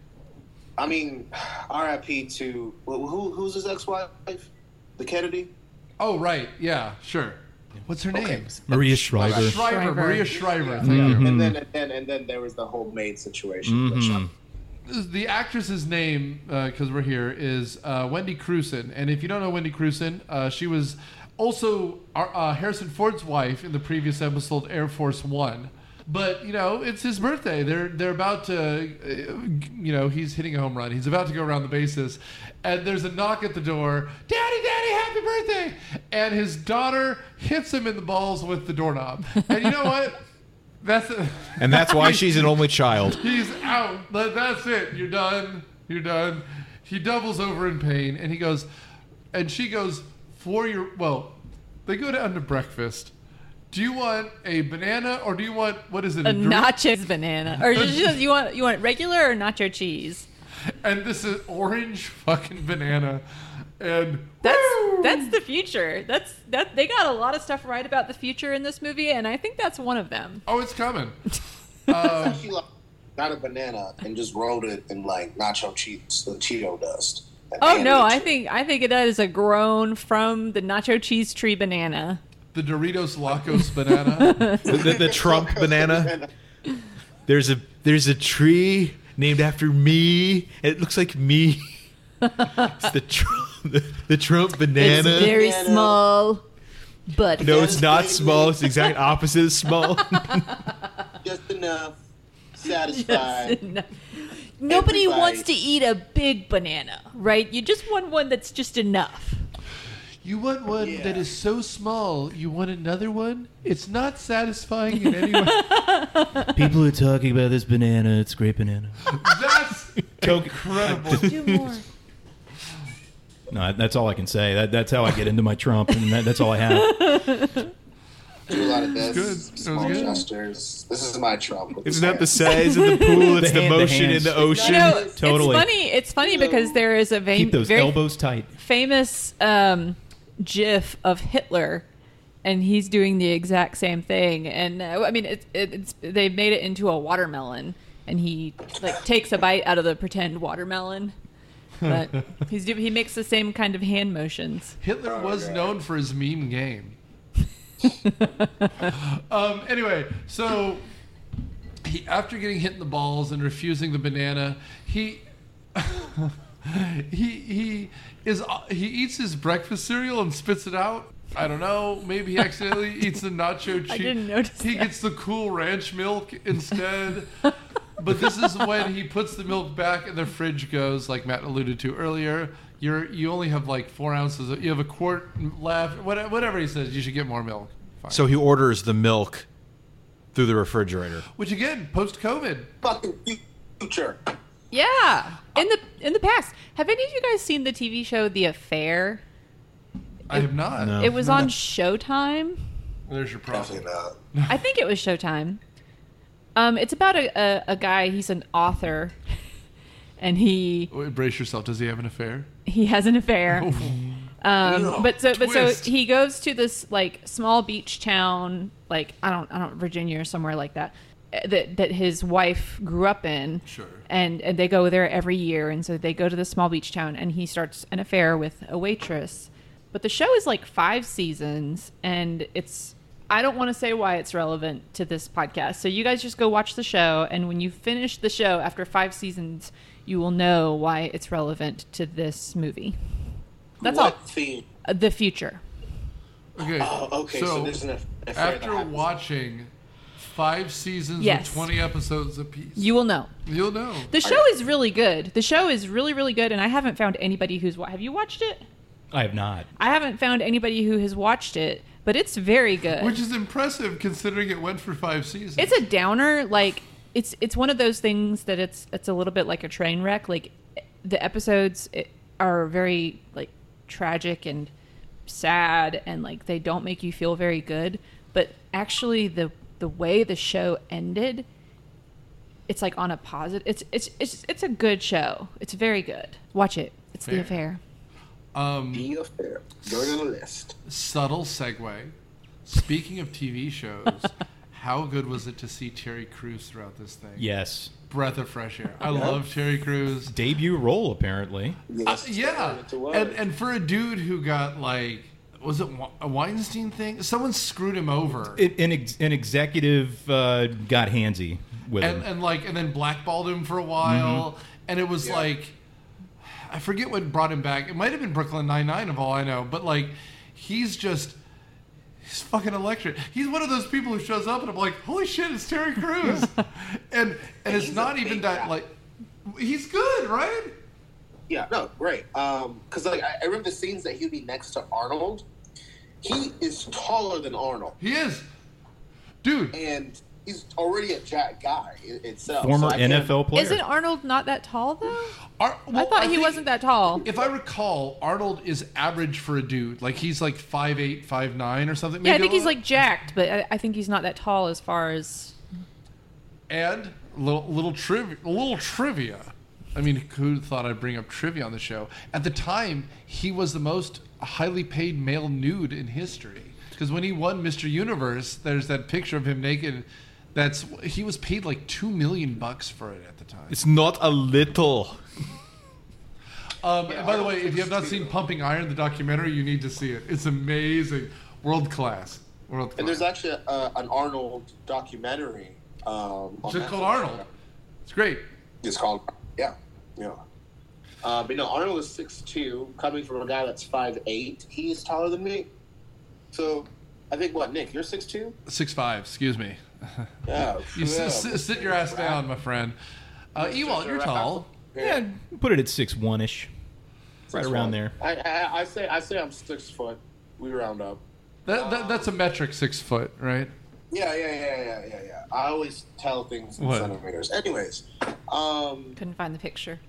Speaker 6: I mean, R I P to who, who who's his ex-wife? The Kennedy.
Speaker 2: Oh right, yeah, sure. What's her
Speaker 6: Okay.
Speaker 2: name?
Speaker 5: Maria Shriver.
Speaker 2: Shriver,
Speaker 3: Shriver.
Speaker 2: Maria Shriver. Thank
Speaker 5: Mhm.
Speaker 2: you.
Speaker 6: And then and then and then there was the whole maid situation. which
Speaker 5: Mhm.
Speaker 2: The actress's name, because we're here, is uh, Wendy Crewson. And if you don't know Wendy Crewson, uh, she was also uh, Harrison Ford's wife in the previous episode Air Force One. But you know, it's his birthday. They're they're about to, uh, you know, he's hitting a home run. He's about to go around the bases, and there's a knock at the door. Daddy, Daddy, happy birthday! And his daughter hits him in the balls with the doorknob. And you know what? That's it.
Speaker 4: And that's why she's an only child.
Speaker 2: He's out. That- That's it. You're done. You're done. He doubles over in pain, and he goes, and she goes, for your, well, They go down to breakfast. Do you want a banana or do you want what is it?
Speaker 3: A
Speaker 2: drink?
Speaker 3: nacho banana, or just, just you want you want regular or nacho cheese?
Speaker 2: And this is orange fucking banana, and
Speaker 3: That's
Speaker 2: woo!
Speaker 3: that's the future. That's that they got a lot of stuff right about the future in this movie, and I think that's one of them.
Speaker 2: Oh, it's coming.
Speaker 6: Um, she like, got a banana and just rolled it in like nacho cheese, the Cheeto dust. and
Speaker 3: Oh
Speaker 6: handed
Speaker 3: no,
Speaker 6: it
Speaker 3: I
Speaker 6: to
Speaker 3: think I think that is a grown from the nacho cheese tree banana.
Speaker 2: The Doritos Lacos banana.
Speaker 4: The, the, the Trump banana. There's a there's a tree named after me. It looks like me. It's the Trump the, the Trump banana.
Speaker 3: It's very
Speaker 6: Banana.
Speaker 3: small, but
Speaker 4: No, it's not small. It's the exact opposite of small.
Speaker 6: Just enough. Satisfied.
Speaker 3: No- Nobody
Speaker 6: Everybody.
Speaker 3: wants to eat a big banana, right? You just want one that's just enough.
Speaker 2: You want one
Speaker 6: Yeah.
Speaker 2: that is so small. You want another one? It's not satisfying in any way.
Speaker 5: People are talking about this banana. It's great banana.
Speaker 2: That's incredible.
Speaker 3: Do more.
Speaker 5: No, that's all I can say. That, that's how I get into my Trump, and that, that's all I have.
Speaker 6: Do a lot of this.
Speaker 2: good. That was
Speaker 6: Small
Speaker 2: good.
Speaker 6: gestures. This is my Trump. with
Speaker 4: Isn't
Speaker 6: his
Speaker 4: that the
Speaker 6: hands.
Speaker 4: size of the pool? It's
Speaker 5: The
Speaker 4: the,
Speaker 5: hand- the
Speaker 4: motion in
Speaker 5: hands.
Speaker 4: the ocean.
Speaker 3: You know,
Speaker 5: Totally.
Speaker 3: it's funny. It's funny because there is a va-
Speaker 5: Keep those
Speaker 3: very
Speaker 5: elbows tight.
Speaker 3: famous um, GIF of Hitler, and he's doing the exact same thing. And uh, I mean, it, it, it's they made it into a watermelon, and he like takes a bite out of the pretend watermelon. But he's do- he makes the same kind of hand motions.
Speaker 2: Hitler was known for his meme game. um, anyway, so he after getting hit in the balls and refusing the banana, he he he is he eats his breakfast cereal and spits it out. I don't know. Maybe he accidentally eats the nacho cheese.
Speaker 3: I didn't notice
Speaker 2: He
Speaker 3: that.
Speaker 2: gets the Cool Ranch milk instead. But this is when he puts the milk back and the fridge goes, like Matt alluded to earlier. You're you only have like four ounces. Of, you have a quart left. Whatever, whatever he says, you should get more milk. Fine.
Speaker 4: So he orders the milk through the refrigerator.
Speaker 2: Which again, post COVID.
Speaker 6: Fucking future.
Speaker 3: Yeah, in the in the past, have any of you guys seen the T V show The Affair?
Speaker 2: I have not.
Speaker 4: No.
Speaker 3: It was on Showtime.
Speaker 2: There's your problem.
Speaker 6: Definitely not.
Speaker 3: I think it was Showtime. Um, it's about a, a, a guy. He's an author, and he
Speaker 2: Wait, brace yourself. Does he have an affair?
Speaker 3: he has an affair. Um,
Speaker 6: No,
Speaker 3: but so but so
Speaker 2: twist.
Speaker 3: he goes to this like small beach town, like I don't I don't Virginia or somewhere like that, uh, that that his wife grew up in.
Speaker 2: Sure.
Speaker 3: And and they go there every year, and so they go to this small beach town, and he starts an affair with a waitress. But the show is like five seasons, and it's I don't want to say why it's relevant to this podcast. So you guys just go watch the show, and when you finish the show after five seasons, you will know why it's relevant to this movie. That's
Speaker 6: what
Speaker 3: all.
Speaker 6: theme?
Speaker 3: Uh, the future.
Speaker 2: Okay.
Speaker 6: Oh, okay. So,
Speaker 2: So,
Speaker 6: there's an affair that
Speaker 2: after
Speaker 6: happens.
Speaker 2: watching five seasons
Speaker 3: Yes.
Speaker 2: with twenty episodes apiece,
Speaker 3: You will know.
Speaker 2: you'll know.
Speaker 3: The show is really good. The show is really, really good, and I haven't found anybody who's wa- have you watched it?
Speaker 5: I have not.
Speaker 3: I haven't found anybody who has watched it, but it's very good.
Speaker 2: Which is impressive considering it went for five seasons.
Speaker 3: It's a downer. Like it's it's one of those things that it's it's a little bit like a train wreck. Like the episodes it, are very like tragic and sad, and like they don't make you feel very good. But actually, the the way the show ended, it's like on a positive. It's it's it's it's a good show. It's very good. Watch it. It's
Speaker 2: Fair.
Speaker 3: The Affair.
Speaker 2: um,
Speaker 6: The affair. Going on the list.
Speaker 2: subtle segue. Speaking of T V shows, how good was it to see Terry Crews throughout this thing?
Speaker 5: Yes.
Speaker 2: Breath of fresh air. I love Terry Crews.
Speaker 5: Debut role, apparently.
Speaker 2: Uh,
Speaker 6: Yes,
Speaker 2: yeah,
Speaker 6: it was.
Speaker 2: and and for a dude who got like, was it Wa- a Weinstein thing? Someone screwed him over,
Speaker 5: It, an, ex, an executive uh, got handsy with
Speaker 2: and
Speaker 5: him.
Speaker 2: and like and then blackballed him for a while, and it was
Speaker 6: Yeah.
Speaker 2: like, I forget what brought him back. It might have been Brooklyn Nine Nine, of all I know, but like, he's just. He's fucking electric. He's one of those people who shows up and I'm like, holy shit, it's Terry Crews. and and it's
Speaker 6: He's
Speaker 2: not
Speaker 6: a
Speaker 2: even
Speaker 6: big
Speaker 2: that
Speaker 6: guy.
Speaker 2: like he's good, right?
Speaker 6: Yeah, no, great. Um, because like I, I remember the scenes that he'd be next to Arnold. He is taller than Arnold,
Speaker 2: He is. Dude,
Speaker 6: and he's already a jack guy i- itself.
Speaker 5: Former
Speaker 6: So I can't-
Speaker 5: N F L player.
Speaker 3: Isn't Arnold not that tall though?
Speaker 2: Ar-
Speaker 3: I
Speaker 2: well,
Speaker 3: thought he
Speaker 2: think-
Speaker 3: wasn't that tall.
Speaker 2: If I recall, Arnold is average for a dude. Like he's like five eight, five nine, or something.
Speaker 3: Yeah, I
Speaker 2: maybe
Speaker 3: think
Speaker 2: a
Speaker 3: he's
Speaker 2: little-
Speaker 3: like jacked, but I, I think he's not that tall as far as.
Speaker 2: And little little trivia, little trivia. I mean, who thought I'd bring up trivia on the show? At the time, he was the most highly paid male nude in history. Because when he won Mister Universe, there's that picture of him naked. That's he was paid like two million bucks for it at the time.
Speaker 4: It's not a little.
Speaker 2: Um, and by the way, if you have not seen Pumping Iron, the documentary, you need to see it. It's amazing, world class, world class.
Speaker 6: And there's actually a, an Arnold documentary. Um, on
Speaker 2: just called
Speaker 6: Netflix.
Speaker 2: Arnold. It's great.
Speaker 6: It's called, yeah, yeah. Uh, but no, Arnold is six two, coming from a guy that's five eight. He's taller than me. So, I think, what, Nick, you're six two?
Speaker 2: Six five. Excuse me.
Speaker 6: Yeah.
Speaker 2: You
Speaker 6: yeah.
Speaker 2: s- sit, sit your ass down, my friend. Uh, Ewald, you're tall.
Speaker 5: Yeah, put it at six one ish, right around there.
Speaker 6: I, I, I say I say I'm six foot. We round up.
Speaker 2: That, that that's a metric six foot, right?
Speaker 6: Yeah, yeah, yeah, yeah, yeah, yeah. I always tell things in
Speaker 2: What?
Speaker 6: centimeters. Anyways, um,
Speaker 3: Couldn't find the picture.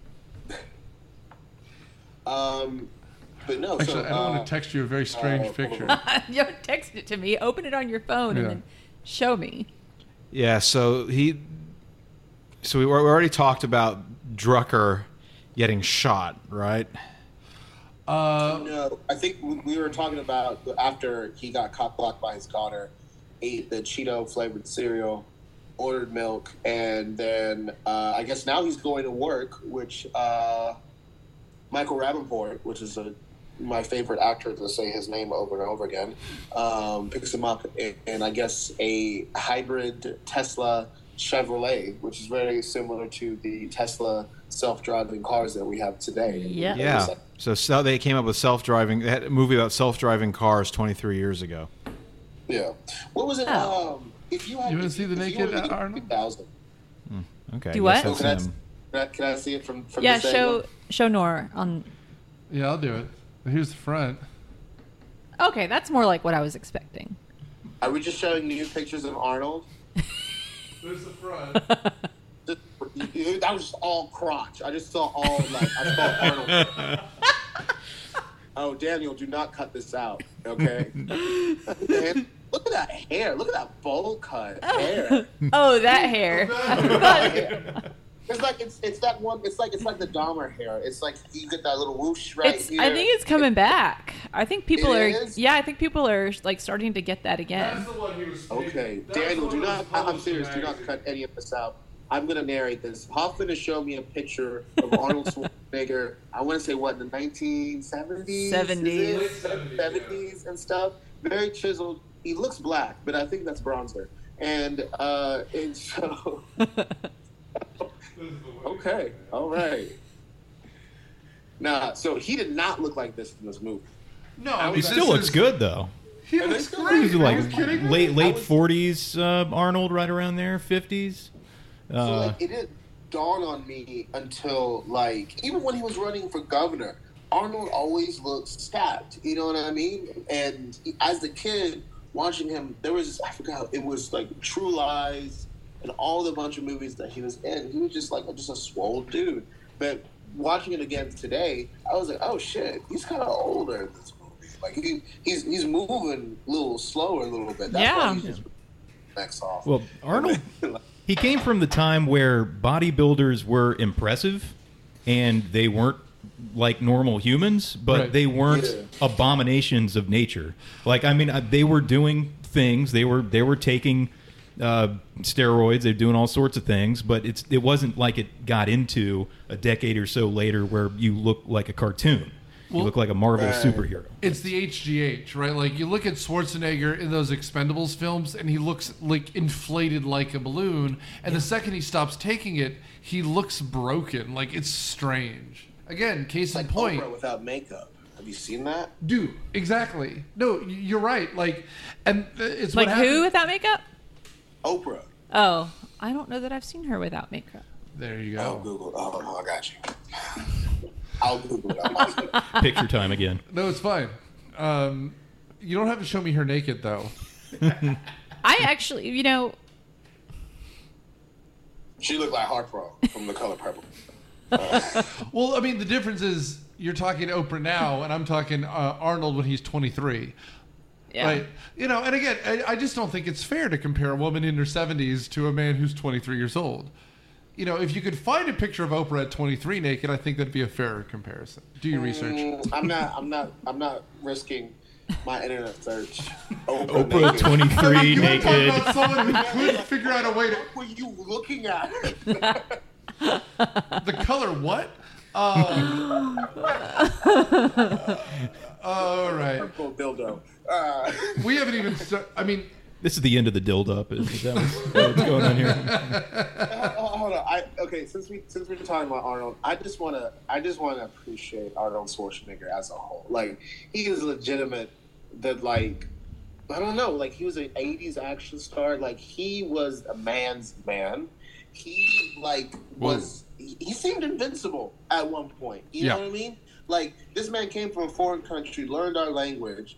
Speaker 6: um, but no.
Speaker 2: Actually,
Speaker 6: so,
Speaker 2: I don't
Speaker 6: uh,
Speaker 2: want to text you a very strange
Speaker 6: uh,
Speaker 2: picture.
Speaker 3: You don't text it to me. Open it on your phone
Speaker 2: Yeah.
Speaker 3: and then show me.
Speaker 4: Yeah, so he. So we, we already talked about Drucker getting shot, right?
Speaker 2: Uh,
Speaker 6: No, I think we- we were talking about after he got cock blocked by his daughter, ate the Cheeto flavored cereal, ordered milk, and then uh, I guess now he's going to work, which uh, Michael Rappaport, which is a, my favorite actor to say his name over and over again, um, picks him up in, in, I guess, a hybrid Tesla Chevrolet, which is very similar to the Tesla self-driving cars that we have today.
Speaker 3: Yeah.
Speaker 4: Yeah. So, so they came up with self-driving. They had a movie about self-driving cars twenty-three years ago.
Speaker 6: Yeah. What was it?
Speaker 3: Oh.
Speaker 6: Um, if you had,
Speaker 2: You wanna
Speaker 6: if
Speaker 2: see the
Speaker 6: if you
Speaker 2: naked
Speaker 6: were to get
Speaker 2: Arnold?
Speaker 6: two thousand.
Speaker 4: Okay.
Speaker 3: Do
Speaker 4: I guess
Speaker 3: what?
Speaker 6: Oh,
Speaker 4: that's
Speaker 6: can, I,
Speaker 4: him.
Speaker 6: can, I, can I see it from from
Speaker 3: Yeah,
Speaker 6: this
Speaker 3: show
Speaker 6: angle?
Speaker 3: show Nor on.
Speaker 2: yeah, I'll do it. Here's the front.
Speaker 3: Okay, that's more like what I was expecting.
Speaker 6: Are we just showing new pictures of Arnold?
Speaker 2: There's the front.
Speaker 6: Just- that was just all crotch. I just saw all like I saw Arnold. Oh, Daniel, do not cut this out, okay? Man, look at that hair. Look at that bowl cut hair.
Speaker 3: Oh, that hair.
Speaker 6: It's like it's it's that one. It's like it's like the Dahmer hair. It's like you get that little whoosh right
Speaker 3: It's.
Speaker 6: here.
Speaker 3: I think it's coming back. I think people
Speaker 6: It
Speaker 3: are.
Speaker 6: is?
Speaker 3: Yeah, I think people are like starting to get that again.
Speaker 2: That's the one he was.
Speaker 6: Okay,
Speaker 2: that's the
Speaker 6: Daniel,
Speaker 2: one
Speaker 6: do
Speaker 2: that
Speaker 6: not.
Speaker 2: was
Speaker 6: I- I'm
Speaker 2: published in
Speaker 6: serious. Do not
Speaker 2: magazine.
Speaker 6: cut any of this out. I'm gonna narrate this. Hoffman has shown me a picture of Arnold Schwarzenegger. I want to say what, in the nineteen seventies,
Speaker 3: seventies.
Speaker 2: Late seventies,
Speaker 6: seventies and stuff. Very chiseled. He looks black, but I think that's bronzer. And uh, and so, okay, all right. Nah, so he did not look like this in this movie.
Speaker 2: No, I mean,
Speaker 5: He
Speaker 2: this
Speaker 5: still looks
Speaker 2: is-
Speaker 5: good though.
Speaker 2: He
Speaker 6: And
Speaker 2: looks
Speaker 6: they still-
Speaker 2: great.
Speaker 5: He's
Speaker 2: Are
Speaker 5: like
Speaker 2: you kidding me?
Speaker 5: late
Speaker 6: I
Speaker 5: late
Speaker 6: was-
Speaker 5: forties uh, Arnold, right around there, fifties.
Speaker 6: So
Speaker 5: Uh,
Speaker 6: like, it didn't dawn on me until like even when he was running for governor, Arnold always looked stacked. You know what I mean? And as a kid watching him, there was I forgot it was like True Lies and all the bunch of movies that he was in. He was just like just a swole dude. But watching it again today, I was like, oh shit, he's kind of older in this movie. Like he he's he's moving a little slower a little bit. That's
Speaker 3: Yeah.
Speaker 6: why he's just next off.
Speaker 5: well, Arnold. He came from the time where bodybuilders were impressive, and they weren't like normal humans, but
Speaker 2: Right.
Speaker 5: they weren't
Speaker 6: Yeah.
Speaker 5: abominations of nature. Like I mean, uh, they were doing things. They were they were taking uh, steroids. They're doing all sorts of things, but it's it wasn't like it got into a decade or so later where you look like a cartoon. You
Speaker 2: Well-
Speaker 5: look like a Marvel
Speaker 6: Right.
Speaker 5: superhero.
Speaker 2: It's the H G H, right? Like you look at Schwarzenegger in those Expendables films, and he looks like inflated like a balloon. And the second he stops taking it, he looks broken. Like it's strange. Again, case in
Speaker 6: like
Speaker 2: point.
Speaker 6: Oprah without makeup. Have you seen that?
Speaker 2: Dude, exactly. No, y- you're right. Like, and uh, it's
Speaker 3: Like
Speaker 2: what
Speaker 3: who
Speaker 2: happened-
Speaker 3: without makeup?
Speaker 6: Oprah.
Speaker 3: Oh, I don't know that I've seen her without makeup.
Speaker 2: There you
Speaker 6: Oh,
Speaker 2: go.
Speaker 6: Google. Oh, no, I got you. I'll Google it. I'll watch it.
Speaker 5: Picture time again.
Speaker 2: No, it's fine. Um, you don't have to show me her naked though.
Speaker 3: I actually, you know,
Speaker 6: She looked like Harpo from The Color Purple.
Speaker 2: Well, I mean, the difference is you're talking Oprah now, and I'm talking uh, Arnold when he's twenty-three.
Speaker 3: Yeah.
Speaker 2: Right. You know, and again, I, I just don't think it's fair to compare a woman in her seventies to a man who's twenty-three years old. You know, if you could find a picture of Oprah at twenty-three naked, I think that'd be a fairer comparison. Do your research.
Speaker 6: Mm, I'm not. I'm not. I'm not risking my internet search. Oprah,
Speaker 5: Oprah
Speaker 6: naked.
Speaker 5: twenty-three
Speaker 2: You want to talk
Speaker 5: naked.
Speaker 2: about someone who could figure out a way to...
Speaker 6: What were you looking at?
Speaker 2: The color what? Um, all right.
Speaker 6: Purple dildo. Uh,
Speaker 2: We haven't even... st- I mean...
Speaker 5: This is the end of the dildo up. Is that what's, what's going on here?
Speaker 6: Oh, hold on. I, okay, since we since we're talking about Arnold, I just wanna I just wanna appreciate Arnold Schwarzenegger as a whole. Like, he is legitimate. That like I don't know. Like, he was an eighties action star. Like, he was a man's man. He like was he, he seemed invincible at one point. You
Speaker 2: Yeah.
Speaker 6: know what I mean? Like, this man came from a foreign country, learned our language,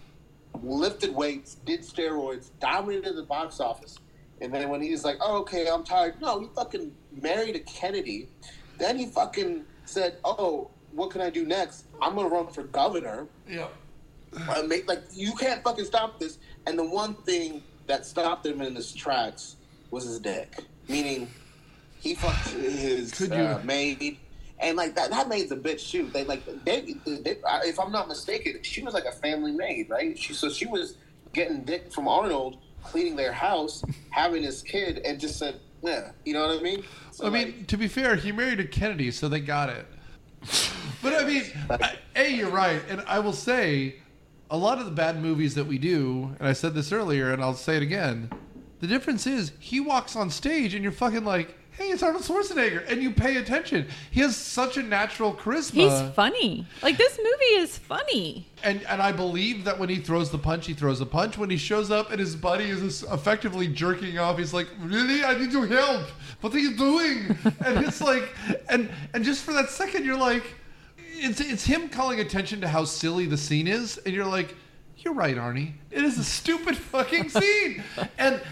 Speaker 6: lifted weights, did steroids, dominated the box office. And then when he was like, oh, okay, I'm tired. No, he fucking married a Kennedy. Then he fucking said, oh, what can I do next? I'm going to run for governor.
Speaker 2: Yeah.
Speaker 6: Uh, make, like, you can't fucking stop this. And the one thing that stopped him in his tracks was his dick. Meaning, he fucked his
Speaker 2: Could you-
Speaker 6: uh, maid. And, like, that, that maid's a bitch, too. They, like, they, they, if I'm not mistaken, she was, like, a family maid, right? She So she was getting dick from Arnold, cleaning their house, having his kid, and just said, yeah. You know what I mean? So,
Speaker 2: I mean,
Speaker 6: like,
Speaker 2: to be fair, he married a Kennedy, so they got it. But, I mean, I, A, you're right. And I will say, a lot of the bad movies that we do, and I said this earlier, and I'll say it again, the difference is he walks on stage and you're fucking like, hey, it's Arnold Schwarzenegger, and you pay attention. He has such a natural charisma.
Speaker 3: He's funny. Like, this movie is funny.
Speaker 2: And and I believe that when he throws the punch, he throws a punch. When he shows up and his buddy is effectively jerking off, he's like, really? I need your help. What are you doing? And it's like, and and just for that second, you're like, it's it's him calling attention to how silly the scene is, and you're like, you're right, Arnie. It is a stupid fucking scene. And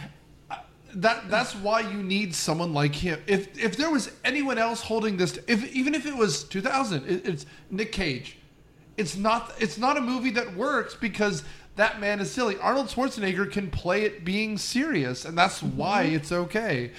Speaker 2: that that's why you need someone like him. If if there was anyone else holding this, if even if it was two thousand, it, it's Nick Cage. It's not it's not a movie that works because that man is silly. Arnold Schwarzenegger can play it being serious, and that's why it's okay.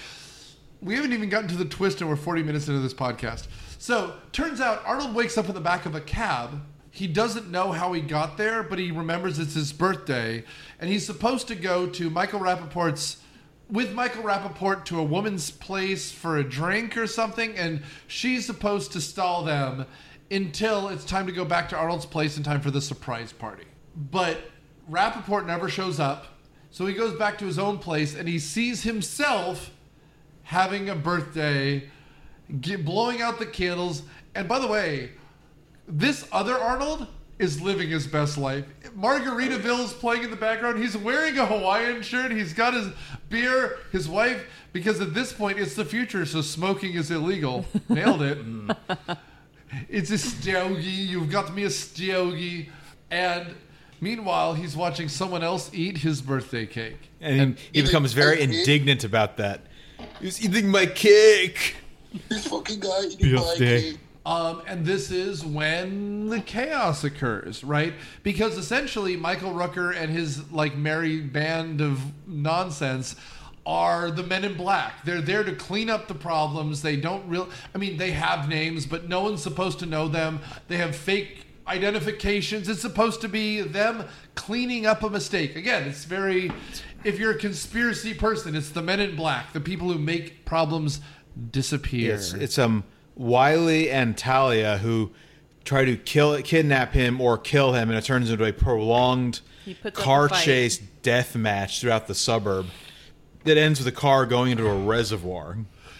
Speaker 2: We haven't even gotten to the twist, and we're forty minutes into this podcast. So, turns out Arnold wakes up in the back of a cab. He doesn't know how he got there, but he remembers it's his birthday, and he's supposed to go to Michael Rappaport's with Michael Rappaport to a woman's place for a drink or something, and she's supposed to stall them until it's time to go back to Arnold's place in time for the surprise party. But Rappaport never shows up, so he goes back to his own place, and he sees himself having a birthday, get, blowing out the candles. And by the way, this other Arnold is living his best life. Margaritaville's playing in the background. He's wearing a Hawaiian shirt. He's got his beer, his wife, because at this point it's the future, so smoking is illegal. Nailed it. It's a stogie. You've got me a stogie. And meanwhile, he's watching someone else eat his birthday cake.
Speaker 4: And he, he becomes very indignant about that. He's eating my cake.
Speaker 6: this fucking guy eating my
Speaker 4: Birthday.
Speaker 6: cake.
Speaker 2: Um, and this is when the chaos occurs, right? Because essentially Michael Rooker and his like merry band of nonsense are the Men in Black. They're there to clean up the problems. They don't real I mean, they have names, but no one's supposed to know them. They have fake identifications. It's supposed to be them cleaning up a mistake. Again, it's very if you're a conspiracy person, it's the Men in Black, the people who make problems disappear.
Speaker 4: It's it's um Wiley and Talia who try to kill kidnap him or kill him, and it turns into a prolonged
Speaker 3: He puts up
Speaker 4: car
Speaker 3: a fight.
Speaker 4: chase death match throughout the suburb that ends with the car going into a reservoir.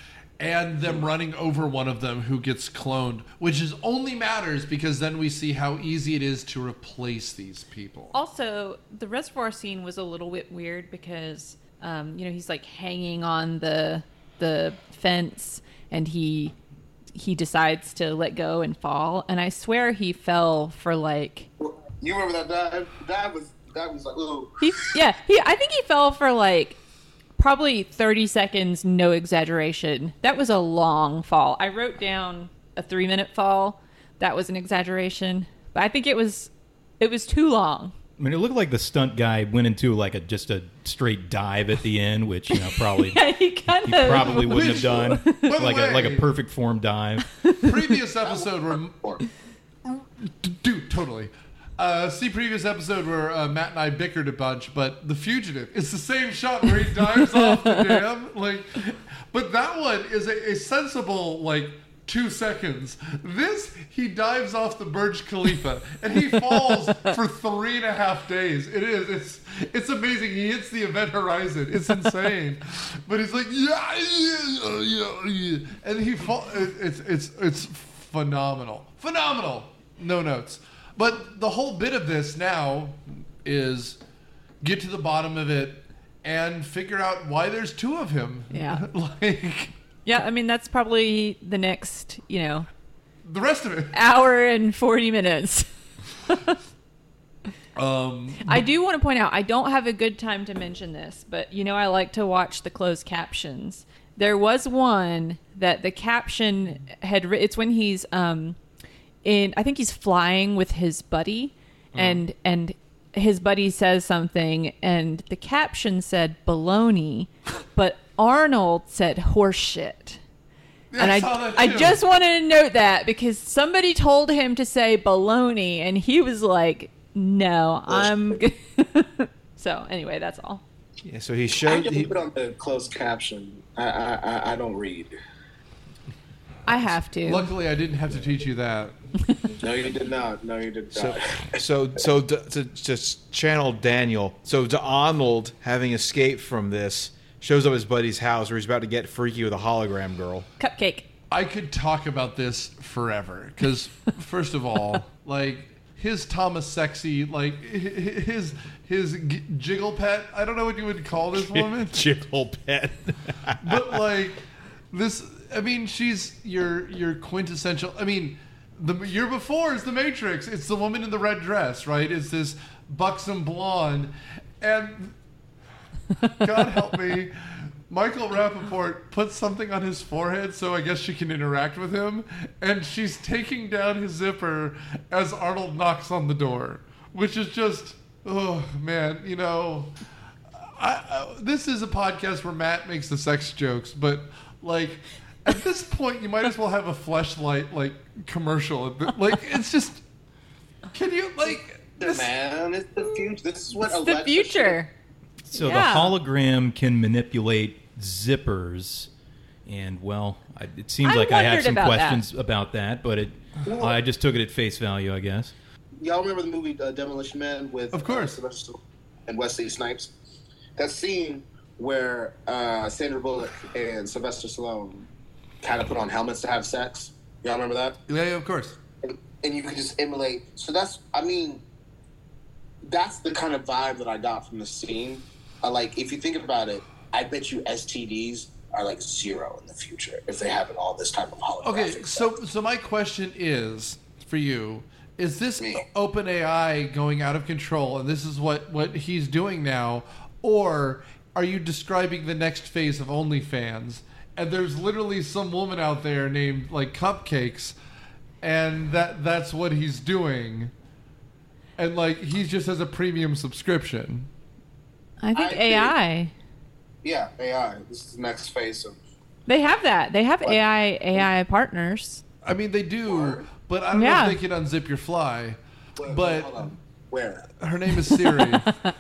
Speaker 2: And them running over one of them who gets cloned, which is only matters because then we see how easy it is to replace these people.
Speaker 3: Also, the reservoir scene was a little bit weird because, um, you know, he's like hanging on the the fence, and he he decides to let go and fall. And I swear he fell for like
Speaker 6: You remember that dive? That was that was like, ooh.
Speaker 3: he yeah he I think he fell for like probably thirty seconds, no exaggeration. That was a long fall. I wrote down a three minute fall. That was an exaggeration, but I think it was it was too long.
Speaker 5: I mean, it looked like the stunt guy went into like a just a straight dive at the end, which you know probably
Speaker 3: Yeah, he kind
Speaker 5: he
Speaker 3: of
Speaker 5: probably wouldn't have done
Speaker 2: the
Speaker 5: like a like a
Speaker 2: way-
Speaker 5: perfect form dive.
Speaker 2: Previous episode where dude, totally. Uh, see previous episode where uh, Matt and I bickered a bunch, but The Fugitive, it's the same shot where he dives off the dam, like, but that one is a, a sensible like two seconds. This he dives off the Burj Khalifa and he falls for three and a half days. It is, it's, it's amazing. He hits the event horizon. It's insane, but he's like yeah, yeah, yeah, yeah. And he fall. It, it's it's it's phenomenal, phenomenal. No notes. But the whole bit of this now is get to the bottom of it and figure out why there's two of him.
Speaker 3: Yeah.
Speaker 2: Like
Speaker 3: Yeah, I mean, that's probably the next, you know,
Speaker 2: the rest of it.
Speaker 3: hour and forty minutes.
Speaker 2: Um,
Speaker 3: I do want to point out, I don't have a good time to mention this, but you know, I like to watch the closed captions. There was one that the caption had, ri- it's when he's, um, in, I think he's flying with his buddy, and and his buddy says something, and the caption said baloney, but Arnold said horse shit.
Speaker 2: yeah,
Speaker 3: And
Speaker 2: I,
Speaker 3: I,
Speaker 2: saw that
Speaker 3: I
Speaker 2: too.
Speaker 3: just wanted to note that because somebody told him to say baloney, and he was like, "No, I'm." G-. So anyway, that's all.
Speaker 4: Yeah, so he
Speaker 6: I
Speaker 4: showed.
Speaker 6: can
Speaker 4: He,
Speaker 6: put on the closed caption. I I, I, I don't read.
Speaker 3: I have to.
Speaker 2: Luckily, I didn't have to teach you that.
Speaker 6: No, you did not. No, you did
Speaker 4: so,
Speaker 6: not.
Speaker 4: so, so to, to just channel Daniel. So to Arnold, having escaped from this, shows up at his buddy's house where he's about to get freaky with a hologram girl.
Speaker 3: Cupcake.
Speaker 2: I could talk about this forever because, first of all, like his Thomas Sexy, like hi- hi- his his g- jiggle pet. I don't know what you would call this woman,
Speaker 4: Jiggle pet.
Speaker 2: but like this. I mean, she's your your quintessential. I mean, the year before is The Matrix. It's the woman in the red dress, right? It's this buxom blonde, and God help me. Michael Rappaport puts something on his forehead so I guess she can interact with him, and she's taking down his zipper as Arnold knocks on the door, which is just, oh man, you know, I, I, this is a podcast where Matt makes the sex jokes, but like at this point you might as well have a Fleshlight like commercial. Like it's just, can you like this?
Speaker 6: Man, it's the future. This is what
Speaker 3: It's the
Speaker 6: Alexa
Speaker 3: future.
Speaker 5: So
Speaker 3: Yeah.
Speaker 5: the hologram can manipulate zippers, and well, I, it seems
Speaker 3: I
Speaker 5: like I have
Speaker 3: wondered
Speaker 5: some
Speaker 3: about
Speaker 5: questions about that, but it, I just took it at face value, I guess.
Speaker 6: Y'all remember the movie uh, Demolition Man with
Speaker 2: Of course.
Speaker 6: uh, Sylvester Stallone and Wesley Snipes? That scene where uh, Sandra Bullock and Sylvester Stallone kind of put on helmets to have sex. Y'all remember that?
Speaker 2: Yeah, yeah, of course.
Speaker 6: And, and you could just emulate. So that's, I mean, that's the kind of vibe that I got from the scene. Uh, like, if you think about it, I bet you S T Ds are like zero in the future if they have all this type of holographic
Speaker 2: Okay,
Speaker 6: stuff.
Speaker 2: so so my question is for you: is this
Speaker 6: Me.
Speaker 2: OpenAI going out of control, and this is what what he's doing now, or are you describing the next phase of OnlyFans? And there's literally some woman out there named like Cupcakes, and that that's what he's doing, and like he just has a premium subscription.
Speaker 3: I think
Speaker 6: I
Speaker 3: A I.
Speaker 6: Yeah, A I. This is the next phase of.
Speaker 3: They have that. They have
Speaker 6: What?
Speaker 3: A I A I partners.
Speaker 2: I mean, they do, but I don't
Speaker 3: Yeah.
Speaker 2: know if they can unzip your fly.
Speaker 6: Wait,
Speaker 2: But
Speaker 6: hold on. Where?
Speaker 2: her name is Siri.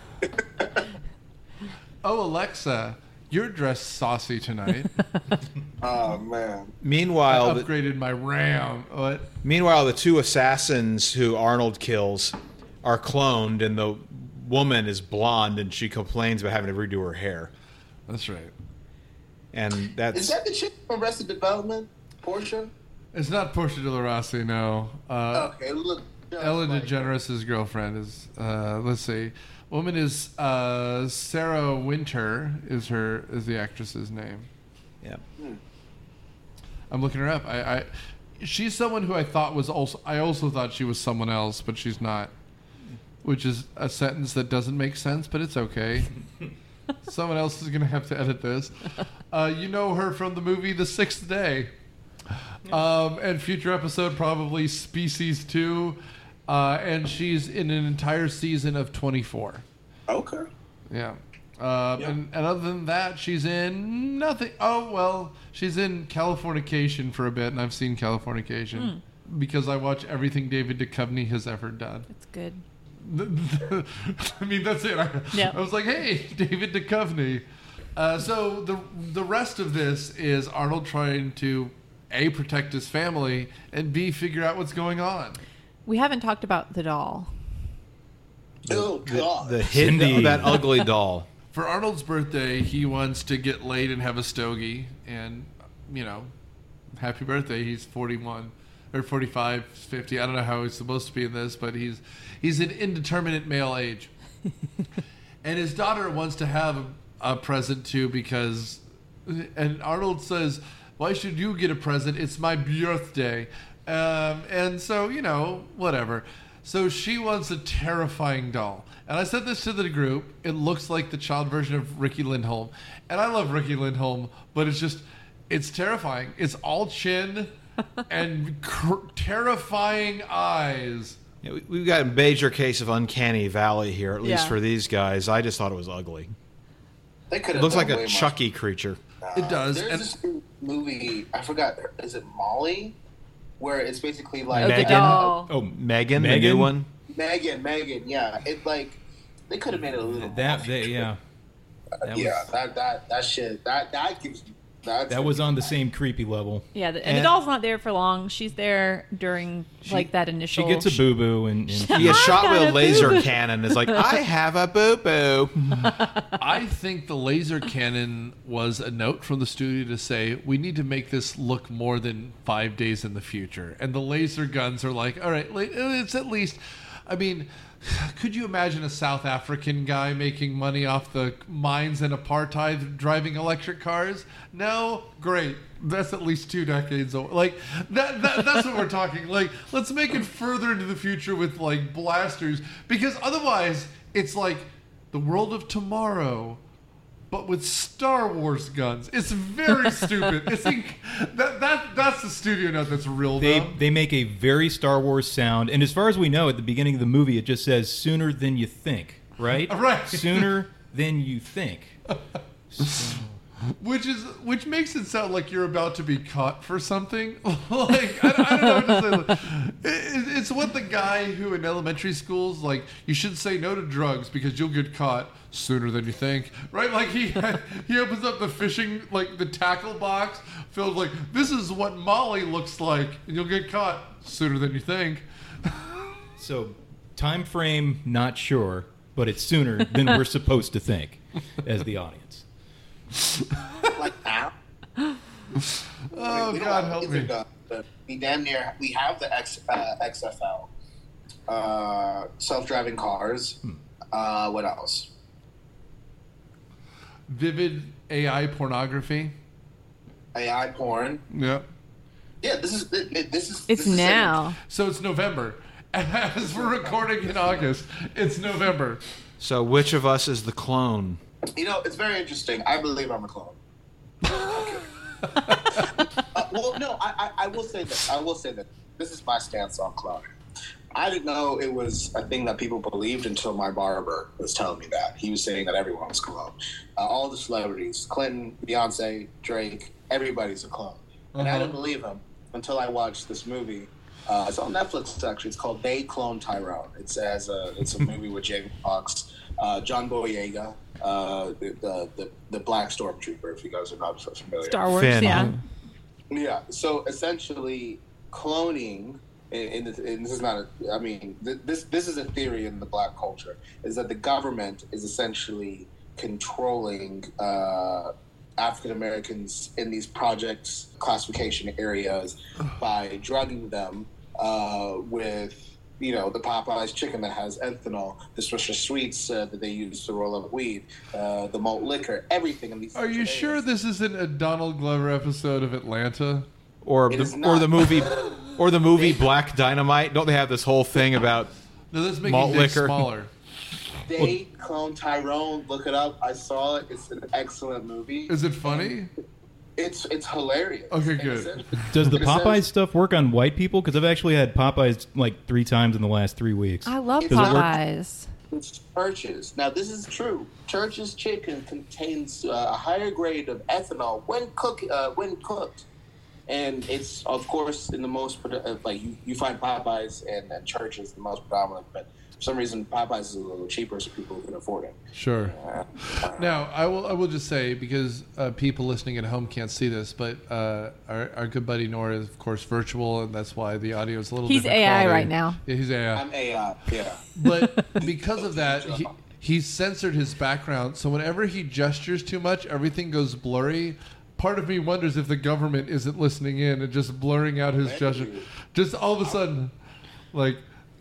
Speaker 2: Oh, Alexa, you're dressed saucy tonight.
Speaker 6: Oh man.
Speaker 2: I
Speaker 4: Meanwhile, the,
Speaker 2: upgraded my RAM. What?
Speaker 4: meanwhile, the two assassins who Arnold kills are cloned, and the woman is blonde, and she complains about having to redo her hair.
Speaker 2: That's right.
Speaker 4: And that's
Speaker 6: Is that the chick from Arrested Development? Portia?
Speaker 2: It's not Portia de la Rossi, no. Uh,
Speaker 6: Okay, look. just
Speaker 2: Ellen
Speaker 6: like-
Speaker 2: DeGeneres' girlfriend is, uh, let's see. Woman is uh, Sarah Winter is her is the actress's name.
Speaker 4: yeah.
Speaker 2: I'm looking her up. I, I she's someone who I thought was also I also thought she was someone else, but she's not. Which is a sentence that doesn't make sense, but it's okay. Someone else is going to have to edit this. Uh, you know her from the movie The Sixth Day. Um, and future episode, probably Species two. Uh, and she's in an entire season of twenty-four.
Speaker 6: Okay.
Speaker 2: Yeah. Uh,
Speaker 6: Yeah.
Speaker 2: And, and other than that, she's in nothing. Oh, well, she's in Californication for a bit, and I've seen Californication because I watch everything David Duchovny has ever done.
Speaker 3: It's good.
Speaker 2: I mean, that's it. I,
Speaker 3: Yeah.
Speaker 2: I was like, hey, David Duchovny. Uh, so the the rest of this is Arnold trying to, A, protect his family, and B, figure out what's going on.
Speaker 3: We haven't talked about the doll.
Speaker 6: Oh God.
Speaker 4: The hit
Speaker 5: Cindy.
Speaker 4: of that ugly doll.
Speaker 2: For Arnold's birthday, he wants to get laid and have a stogie. And, you know, happy birthday. He's forty-one or forty-five, fifty. I don't know how he's supposed to be in this, but he's he's an indeterminate male age. And his daughter wants to have a, a present, too, because... And Arnold says, why should you get a present? It's my birthday. Um, and so, you know, whatever. So she wants a terrifying doll. And I said this to the group. It looks like the child version of Ricky Lindholm. And I love Ricky Lindholm, but it's just, it's terrifying. It's all chin and cr- terrifying eyes.
Speaker 4: Yeah, we- we've got a major case of uncanny valley here, at least
Speaker 3: Yeah.
Speaker 4: for these guys. I just thought it was ugly.
Speaker 6: They could
Speaker 4: It
Speaker 6: have
Speaker 4: looks like
Speaker 6: done
Speaker 4: a
Speaker 6: way
Speaker 4: Chucky creature.
Speaker 6: much.
Speaker 2: It does,
Speaker 6: There's
Speaker 2: and-
Speaker 6: this movie. I forgot. Is it Molly? Where it's basically like
Speaker 3: Oh, the
Speaker 4: Megan?
Speaker 3: doll.
Speaker 5: Oh,
Speaker 4: Megan, the
Speaker 5: Megan?
Speaker 4: new one.
Speaker 6: Megan. Megan. Yeah. It like they could have made it a little.
Speaker 5: that,
Speaker 6: more
Speaker 5: that yeah. That
Speaker 6: yeah.
Speaker 5: was,
Speaker 6: That that that shit. That that gives. That's
Speaker 5: that was on the same creepy level.
Speaker 3: Yeah, the, and,
Speaker 4: And-
Speaker 3: the doll's not there for long. She's there during like that initial.
Speaker 5: She gets a boo boo and, and
Speaker 4: She gets
Speaker 3: I
Speaker 4: shot with
Speaker 3: got
Speaker 4: a
Speaker 3: a
Speaker 4: laser
Speaker 3: boo-boo.
Speaker 4: cannon. It's like, I have a boo-boo.
Speaker 2: I think the laser cannon was a note from the studio to say, we need to make this look more than five days in the future. And the laser guns are like, all right, la- it's at least, I mean, could you imagine a South African guy making money off the mines and apartheid driving electric cars? No? Great. That's at least two decades old. Like, that, that that's what we're talking. Like, let's make it further into the future with, like, blasters. Because otherwise, it's like the world of tomorrow, but with Star Wars guns. It's very stupid. It's inc- that that that's the studio note that's real
Speaker 5: They
Speaker 2: dumb.
Speaker 5: they make a very Star Wars sound, and as far as we know, at the beginning of the movie, it just says "sooner than you think," right?
Speaker 2: Right.
Speaker 5: Sooner than you think.
Speaker 2: Which is which makes it sound like you're about to be caught for something. Like I, I don't know what to say. It, it's what the guy who in elementary schools like you should say no to drugs because you'll get caught sooner than you think. Right? Like he he opens up the fishing like the tackle box filled like this is what Molly looks like and you'll get caught sooner than you think.
Speaker 5: So, time frame not sure, but it's sooner than we're supposed to think as the audience.
Speaker 6: like now.
Speaker 2: Oh
Speaker 6: We don't
Speaker 2: God
Speaker 6: have
Speaker 2: help
Speaker 6: laser
Speaker 2: me.
Speaker 6: guns, but we damn near we have the X uh, X F L, uh, self-driving cars. Uh, what else?
Speaker 2: Vivid A I pornography.
Speaker 6: A I porn.
Speaker 2: Yep.
Speaker 6: Yeah, this is it, it- this is.
Speaker 3: It's
Speaker 6: this is
Speaker 3: now.
Speaker 2: So it's November. As we're recording in August, it's November.
Speaker 4: So which of us is the clone?
Speaker 6: You know, it's very interesting. I believe I'm a clone. uh, well, no, I, I, I will say this. I will say that this is my stance on cloning. I didn't know it was a thing that people believed until my barber was telling me that. He was saying that everyone was cloned. Uh, all the celebrities, Clinton, Beyonce, Drake, everybody's a clone. And I
Speaker 2: Uh-huh.
Speaker 6: didn't believe him until I watched this movie. Uh, it's on Netflix, actually. It's called They Clone Tyrone. It's as a, it's a movie with Jamie Foxx, uh, John Boyega, uh, the, the, the, the Black Stormtrooper, if you guys are not so familiar.
Speaker 3: Star Wars,
Speaker 4: Finn.
Speaker 3: yeah.
Speaker 6: Yeah. So essentially, cloning, and, and this is not a. I mean, th- this this is a theory in the Black culture, is that the government is essentially controlling uh, African Americans in these projects classification areas by drugging them uh, with. You know, the Popeyes chicken that has ethanol, the Swisher Sweets uh, that they use to roll up weed, uh, the malt liquor, everything in these.
Speaker 2: Are you
Speaker 6: central
Speaker 2: sure
Speaker 6: areas.
Speaker 2: this isn't a Donald Glover episode of Atlanta?
Speaker 4: Or
Speaker 6: It
Speaker 4: the
Speaker 6: is
Speaker 4: or
Speaker 6: not.
Speaker 4: the movie or the movie Black Dynamite? Don't they have this whole thing about
Speaker 2: No, that's making
Speaker 4: Malt
Speaker 2: dick
Speaker 4: liquor.
Speaker 2: smaller.
Speaker 6: They clone Tyrone. Look it up. I saw it. It's an excellent movie.
Speaker 2: Is it funny?
Speaker 6: It's it's hilarious.
Speaker 2: Okay,
Speaker 6: And
Speaker 2: good.
Speaker 6: it says-
Speaker 5: Does the
Speaker 6: it says-
Speaker 5: Popeyes stuff work on white people? Because I've actually had Popeyes like three times in the last three weeks.
Speaker 3: I love
Speaker 6: Does it work?
Speaker 3: Popeyes.
Speaker 6: It's Church's. Now, this is true. Church's chicken contains uh, a higher grade of ethanol when cook uh, when cooked, and it's of course in the most produ- uh, like you, you find Popeyes and, and Church's the most predominant, but for some reason Popeyes is a little cheaper, so people can afford it.
Speaker 2: Sure.
Speaker 6: Uh, uh,
Speaker 2: Now, I will I will just say, because uh, people listening at home can't see this, but uh, our, our good buddy Nora is, of course, virtual, and that's why the audio is a little
Speaker 3: He's
Speaker 2: different
Speaker 3: A I
Speaker 2: quality.
Speaker 3: right now.
Speaker 2: Yeah, he's A I.
Speaker 6: I'm A I. Yeah.
Speaker 2: But because of that, he, he's censored his background, so whenever he gestures too much, everything goes blurry. Part of me wonders if the government isn't listening in and just blurring out his
Speaker 6: Maybe.
Speaker 2: gesture. Just all of a sudden, like...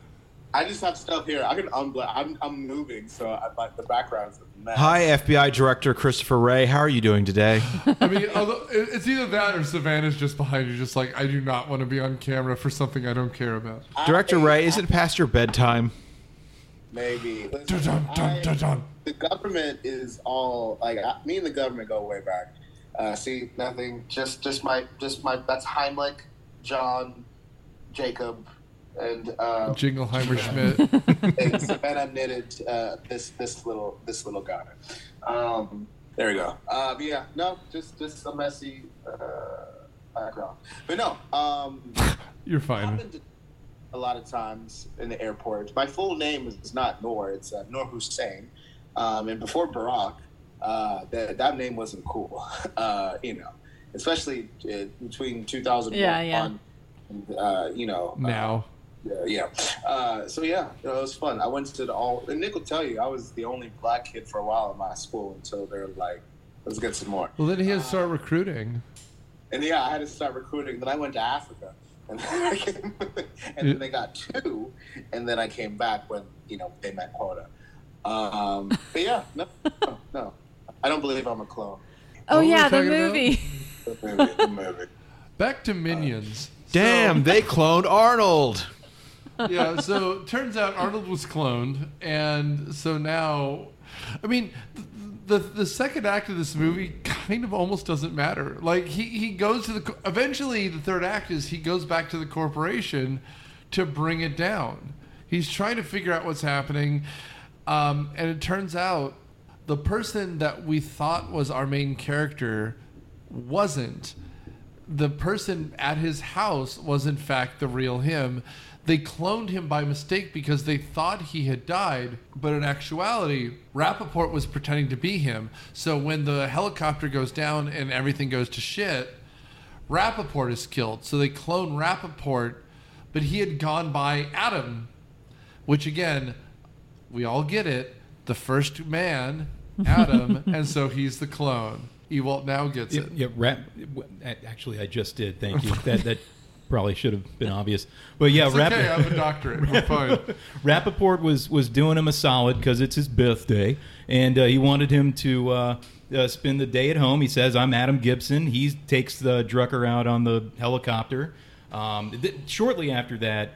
Speaker 6: I just have stuff here. I can unblock. I'm I'm moving, so I, like the background's a mess.
Speaker 4: Hi, F B I Director Christopher Wray. How are you doing today?
Speaker 2: I mean, although it- it's either that or Savannah's just behind you, just like, I do not want to be on camera for something I don't care about.
Speaker 4: Director
Speaker 6: I-
Speaker 4: Wray, is it past your bedtime?
Speaker 6: Maybe. Listen,
Speaker 2: Dun, dun,
Speaker 6: I-
Speaker 2: dun, dun.
Speaker 6: The government is all like I, me and the government go way back. Uh, see, nothing. Just, just my, just my. That's Heimlich, John, Jacob, and uh,
Speaker 2: Jingleheimer Schmidt.
Speaker 6: and Savannah knitted uh, this, this little, this little guy. Um, there we go. Uh, but yeah, no, just, just a messy uh, background. But no, um,
Speaker 2: You're fine.
Speaker 6: happened a lot of times in the airport. My full name is not Noor; it's uh, Noor Hussein. Um, and before Barack, uh, that that name wasn't cool. Uh, you know, especially uh, between two thousand one
Speaker 3: Yeah, yeah.
Speaker 6: and uh, you know
Speaker 2: Now.
Speaker 6: Uh, yeah. Uh, so yeah, you know, it was fun. I went to the all. And Nick will tell you, I was the only black kid for a while in my school until they're like, "Let's get some more."
Speaker 2: Well, then he had to start recruiting.
Speaker 6: And yeah, I had to start recruiting. Then I went to Africa, and then, I came, and then they got two, and then I came back when you know they met quota. Um, but yeah, no, no, no, I don't believe I'm a clone.
Speaker 3: Oh
Speaker 2: What were we
Speaker 3: yeah, the
Speaker 2: talking about?
Speaker 3: movie.
Speaker 6: The movie, the movie.
Speaker 2: Back to Minions.
Speaker 4: Damn, they cloned Arnold.
Speaker 2: Yeah, so turns out Arnold was cloned, and so now, I mean, the the second act of this movie kind of almost doesn't matter. Like he he goes to the eventually the third act is he goes back to the corporation to bring it down. He's trying to figure out what's happening, um, and it turns out the person that we thought was our main character wasn't. The person at his house was in fact the real him. They cloned him by mistake because they thought he had died, but in actuality, Rappaport was pretending to be him. So when the helicopter goes down and everything goes to shit, Rappaport is killed. So they clone Rappaport, but he had gone by Adam, which again, we all get it. The first man, Adam, and so he's the clone. Ewalt now gets
Speaker 5: Yeah,
Speaker 2: it.
Speaker 5: yeah rap, actually, I just did. Thank you. That that probably should have been obvious. But yeah,
Speaker 2: It's
Speaker 5: Rapp-
Speaker 2: okay, I have a doctorate. We're fine.
Speaker 5: Rappaport was was doing him a solid because it's his birthday, and uh, he wanted him to uh, uh, spend the day at home. He says, "I'm Adam Gibson." He takes the Drucker out on the helicopter. Um, th- shortly after that,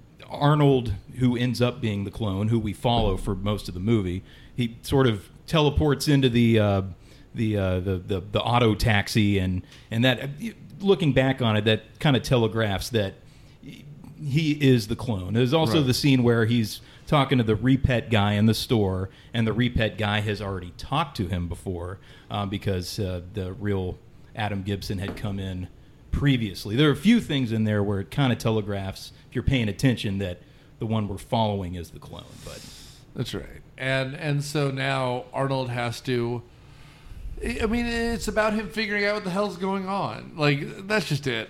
Speaker 5: Arnold, who ends up being the clone, who we follow for most of the movie, he sort of teleports into the uh, the, uh, the the the auto taxi, and and that, looking back on it, that kind of telegraphs that he is the clone. There's also
Speaker 2: Right.
Speaker 5: the scene where he's talking to the repet guy in the store, and the repet guy has already talked to him before um, because uh, the real Adam Gibson had come in previously. There are a few things in there where it kind of telegraphs, if you're paying attention, that the one we're following is the clone. But
Speaker 2: That's right. And and so now Arnold has to. I mean, it's about him figuring out what the hell's going on. Like, that's just it.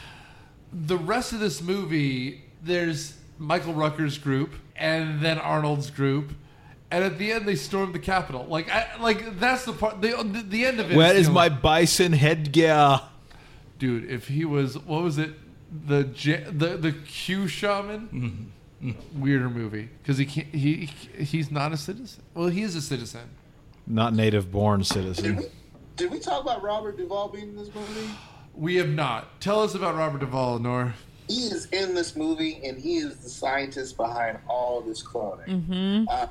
Speaker 2: The rest of this movie, there's Michael Rooker's group, and then Arnold's group, and at the end they storm the Capitol. Like, I, like that's the part. The, the, the end of it.
Speaker 4: Where
Speaker 2: is
Speaker 4: is
Speaker 2: the-
Speaker 4: my bison headgear?
Speaker 2: dude? If he was, what was it? The J- the the Q shaman. Weirder movie because he can't. He he's not a citizen. Well, he is a citizen.
Speaker 4: Not native-born
Speaker 6: Did
Speaker 4: citizen.
Speaker 6: we, did we talk about Robert Duvall being in this movie?
Speaker 2: We have not. Tell us about Robert Duvall, Nor.
Speaker 6: He is in this movie, and he is the scientist behind all this cloning. Uh,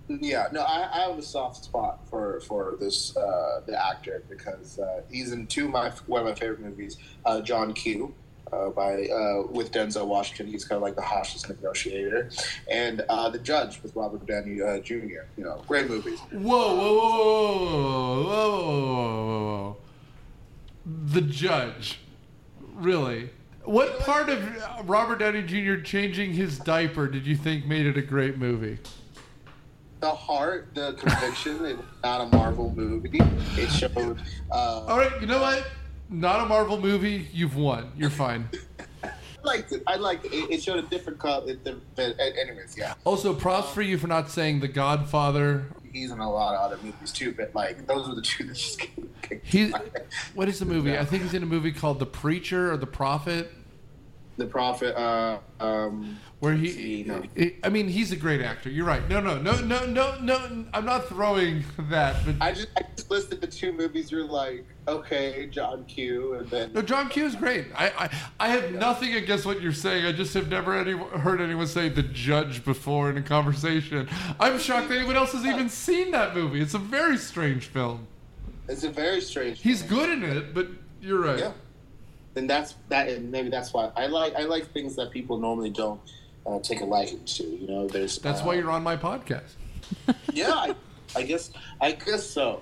Speaker 6: Yeah, no, I, I have a soft spot for for this uh, the actor because uh, he's in two of my one of my favorite movies, uh, John Q. Uh, by uh, with Denzel Washington. He's kind of like the hostage negotiator, and uh, The Judge with Robert Downey uh, Junior You know, great movies.
Speaker 2: Whoa, whoa, whoa, whoa, whoa, whoa, whoa, whoa. The Judge, really? What part of Robert Downey Junior changing his diaper did you think made it a great movie?
Speaker 6: The heart, the conviction. It was not a Marvel movie. It showed. Uh,
Speaker 2: All right, you know what? Not a Marvel movie. You've won. You're fine.
Speaker 6: I liked it. I liked it. It showed a different color. Anyways, yeah.
Speaker 2: Also, props for you for not saying The Godfather.
Speaker 6: He's in a lot of other movies too, but like those were the two that just came.
Speaker 2: He, what is the movie? I think he's in a movie called The Preacher or The Prophet.
Speaker 6: The Prophet. Uh, um,
Speaker 2: Where he,
Speaker 6: no.
Speaker 2: he, I mean, he's a great actor. You're right. No, no, no, no, no, no. I'm not throwing that. But
Speaker 6: I just, I just listed the two movies. You're like, okay, John Q, and then
Speaker 2: no, John Q is great. I, I, I have
Speaker 6: Yeah.
Speaker 2: nothing against what you're saying. I just have never any, heard anyone say The Judge before in a conversation. I'm shocked that anyone else has even seen that movie. It's a very strange film.
Speaker 6: it's a very strange.
Speaker 2: He's
Speaker 6: film.
Speaker 2: good in it, but you're right.
Speaker 6: Yeah. And that's that, and maybe that's why I like I like things that people normally don't uh, take a liking to. You know, there's.
Speaker 2: That's
Speaker 6: uh,
Speaker 2: why you're on my podcast.
Speaker 6: Yeah, I, I guess I guess so.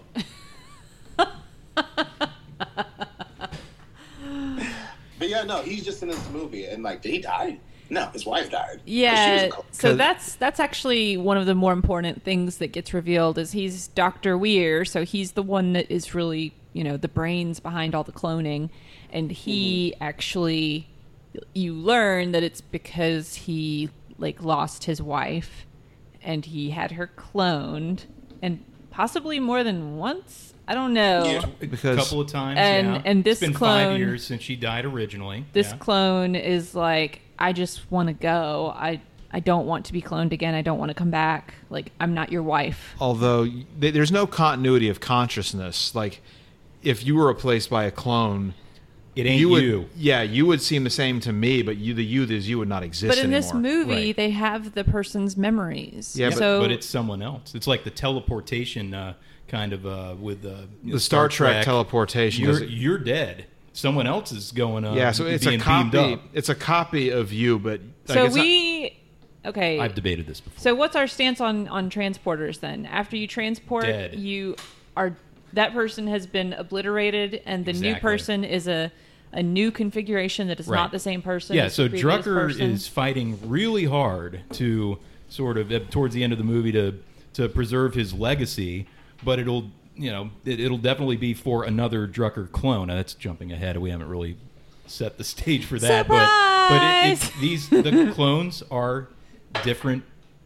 Speaker 6: But yeah, no, he's just in this movie, and like, did he die? No, his wife died. 'Cause she was
Speaker 3: Yeah,
Speaker 6: a co-
Speaker 3: so that's that's actually one of the more important things that gets revealed is he's Doctor Weir, so he's the one that is really, you know, the brains behind all the cloning, and he
Speaker 6: Mm-hmm.
Speaker 3: actually, you learn that it's because he like lost his wife, and he had her cloned, and possibly more than once. I don't know.
Speaker 6: Yeah.
Speaker 5: A
Speaker 4: Because-
Speaker 5: couple of times,
Speaker 3: And-
Speaker 5: yeah.
Speaker 3: and this
Speaker 5: it's been
Speaker 3: clone-
Speaker 5: five years since she died originally.
Speaker 3: This
Speaker 5: yeah.
Speaker 3: clone is like, I just want to go. I I don't want to be cloned again. I don't want to come back. Like, I'm not your wife.
Speaker 4: Although th- there's no continuity of consciousness. Like, if you were replaced by a clone,
Speaker 5: It ain't
Speaker 4: you would,
Speaker 5: you.
Speaker 4: yeah, you would seem the same to me, but you, the you as you would not exist
Speaker 3: But in
Speaker 4: anymore.
Speaker 3: this movie,
Speaker 5: Right.
Speaker 3: they have the person's memories.
Speaker 4: Yeah, but-
Speaker 3: so
Speaker 5: but it's someone else. It's like the teleportation uh, kind of uh, with uh, you know,
Speaker 4: the Star, Trek, teleportation.
Speaker 5: You're
Speaker 4: doesn't-
Speaker 5: you're dead. Someone else is going. Uh,
Speaker 4: yeah, so it's a
Speaker 5: being beamed
Speaker 4: copy.
Speaker 5: up.
Speaker 4: It's a copy of you, but like,
Speaker 3: so
Speaker 4: it's not-
Speaker 3: we okay.
Speaker 5: I've debated this before.
Speaker 3: So what's our stance on on transporters then? After you transport,
Speaker 5: Dead.
Speaker 3: you are that person has been obliterated, and the new
Speaker 5: Exactly.
Speaker 3: person is a a new configuration that is
Speaker 5: Right.
Speaker 3: not the same person.
Speaker 5: Yeah,
Speaker 3: as
Speaker 5: so
Speaker 3: the previous
Speaker 5: Drucker
Speaker 3: person.
Speaker 5: is fighting really hard to sort of uh, towards the end of the movie to to preserve his legacy, but it'll you know it, it'll definitely be for another Drucker clone. Now, that's jumping ahead. We haven't really set the stage for that, but but it, it,
Speaker 3: Surprise!
Speaker 5: these the clones are different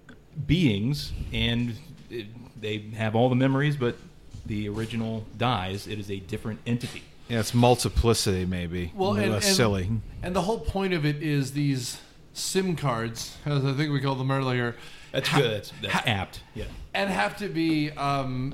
Speaker 5: beings, and it, they have all the memories, but the original dies. It is a different entity.
Speaker 4: yeah, it's multiplicity, maybe.
Speaker 2: Well,
Speaker 4: Maybe
Speaker 2: and,
Speaker 4: less
Speaker 2: and,
Speaker 4: silly.
Speaker 2: and the whole point of it is these SIM cards, as I think we called them earlier,
Speaker 5: That's
Speaker 2: ha-
Speaker 5: good. That's, that's
Speaker 2: ha-
Speaker 5: apt. Yeah.
Speaker 2: and have to be um,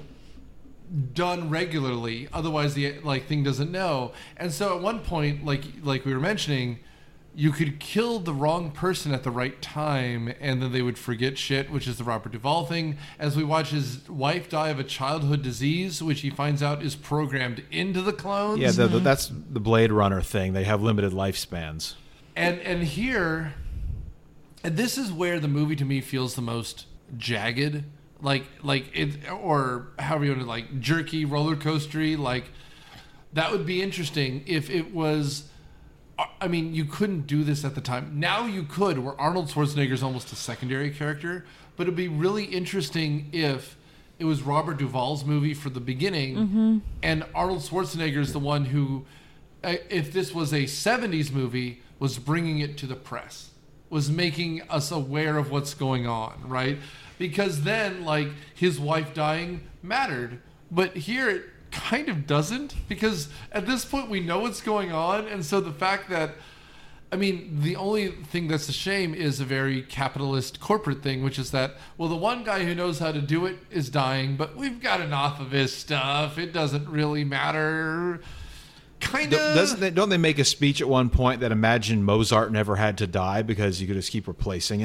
Speaker 2: done regularly. Otherwise, the like thing doesn't know. And so, at one point, like like we were mentioning, you could kill the wrong person at the right time, and then they would forget shit, which is the Robert Duvall thing. As we watch his wife die of a childhood disease, which he finds out is programmed into the clones.
Speaker 4: Yeah, the, the, that's the Blade Runner thing. They have limited lifespans.
Speaker 2: And and here, and this is where the movie to me feels the most jagged, like like it, or however you want to like jerky, roller coastery. Like that would be interesting if it was. I mean, you couldn't do this at the time. Now you could, where Arnold Schwarzenegger is almost a secondary character. But it'd be really interesting if it was Robert Duvall's movie for the beginning, and Arnold Schwarzenegger is the one who, uh, if this was a seventies movie, was bringing it to the press, was making us aware of what's going on, right? Because then, like, his wife dying mattered. But here it kind of doesn't, because at this point we know what's going on. And so the fact that, I mean, the only thing that's a shame is a very capitalist corporate thing, which is that, well, the one guy who knows how to do it is dying, but we've got enough of his stuff. It doesn't really matter. Kind
Speaker 4: Do-
Speaker 2: of.
Speaker 4: Doesn't they, don't they make a speech at one point that imagine Mozart never had to die because you could just keep replacing him?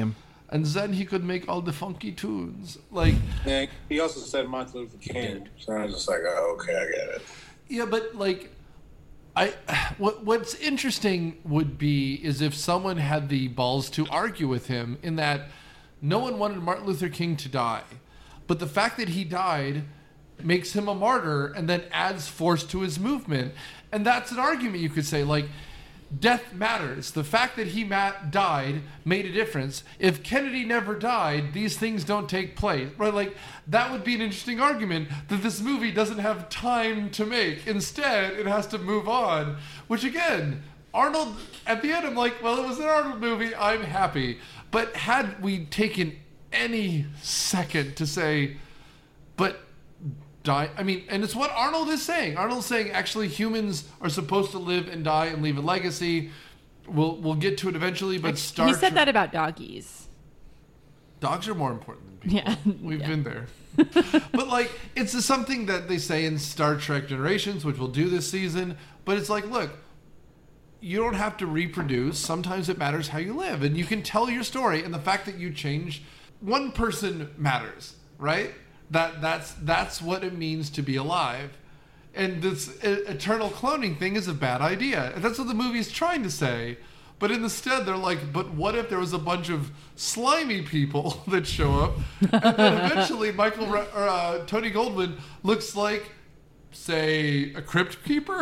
Speaker 2: and then he could make all the funky tunes. Like,
Speaker 6: Yeah, he also said Martin Luther King, so I was just like, oh, okay, I get it.
Speaker 2: yeah, but like, I what what's interesting would be is if someone had the balls to argue with him in that no one wanted Martin Luther King to die, but the fact that he died makes him a martyr and then adds force to his movement, and that's an argument you could say like. Death matters. The fact that he ma- died made a difference. If Kennedy never died, these things don't take place. Right? Like, that would be an interesting argument that this movie doesn't have time to make. Instead, it has to move on. Which, again, Arnold, at the end, I'm like, well, it was an Arnold movie. I'm happy. But had we taken any second to say, but... die. I mean, and it's what Arnold is saying. Arnold's saying actually humans are supposed to live and die and leave a legacy. We'll we'll get to it eventually, but Star
Speaker 3: He said
Speaker 2: Trek-
Speaker 3: that about doggies.
Speaker 2: dogs are more important than people.
Speaker 3: Yeah.
Speaker 2: We've
Speaker 3: Yeah.
Speaker 2: been there. But like, it's just something that they say in Star Trek Generations, which we'll do this season. But it's like, look, you don't have to reproduce. Sometimes it matters how you live, and you can tell your story. And the fact that you change one person matters, right? That that's that's what it means to be alive, and this e- eternal cloning thing is a bad idea. And that's what the movie's trying to say. But instead, they're like, but what if there was a bunch of slimy people that show up, and then eventually Michael Ra- or uh, Tony Goldwyn looks like, say, a crypt keeper.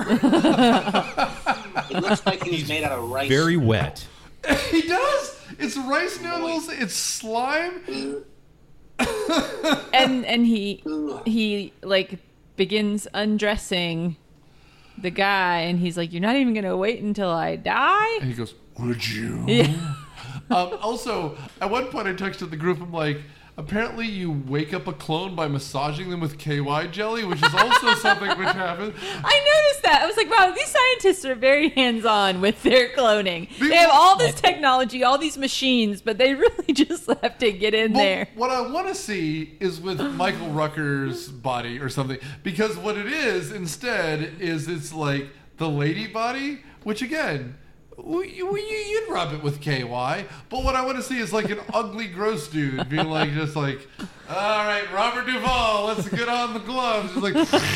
Speaker 6: It looks like he was made out of rice.
Speaker 5: Very wet.
Speaker 2: He does. It's rice noodles. It's slime.
Speaker 3: and and he he like begins undressing the guy, and he's like, "You're not even gonna wait until I die?"
Speaker 2: And he goes, "Would you?"
Speaker 3: Yeah.
Speaker 2: Um, also, at one point, I texted the group. I'm like, apparently, you wake up a clone by massaging them with K Y jelly, which is also something which happens.
Speaker 3: I noticed that. I was like, wow, these scientists are very hands-on with their cloning. They have all this technology, all these machines, but they really just have to get in
Speaker 2: Well,
Speaker 3: there.
Speaker 2: what I want to see is with Michael Rucker's body or something, because what it is instead is it's like the lady body, which again. We, you, you'd rub it with K Y, but what I want to see is like an ugly, gross dude being like, just like, all right, Robert Duvall, let's get on the gloves. Just like,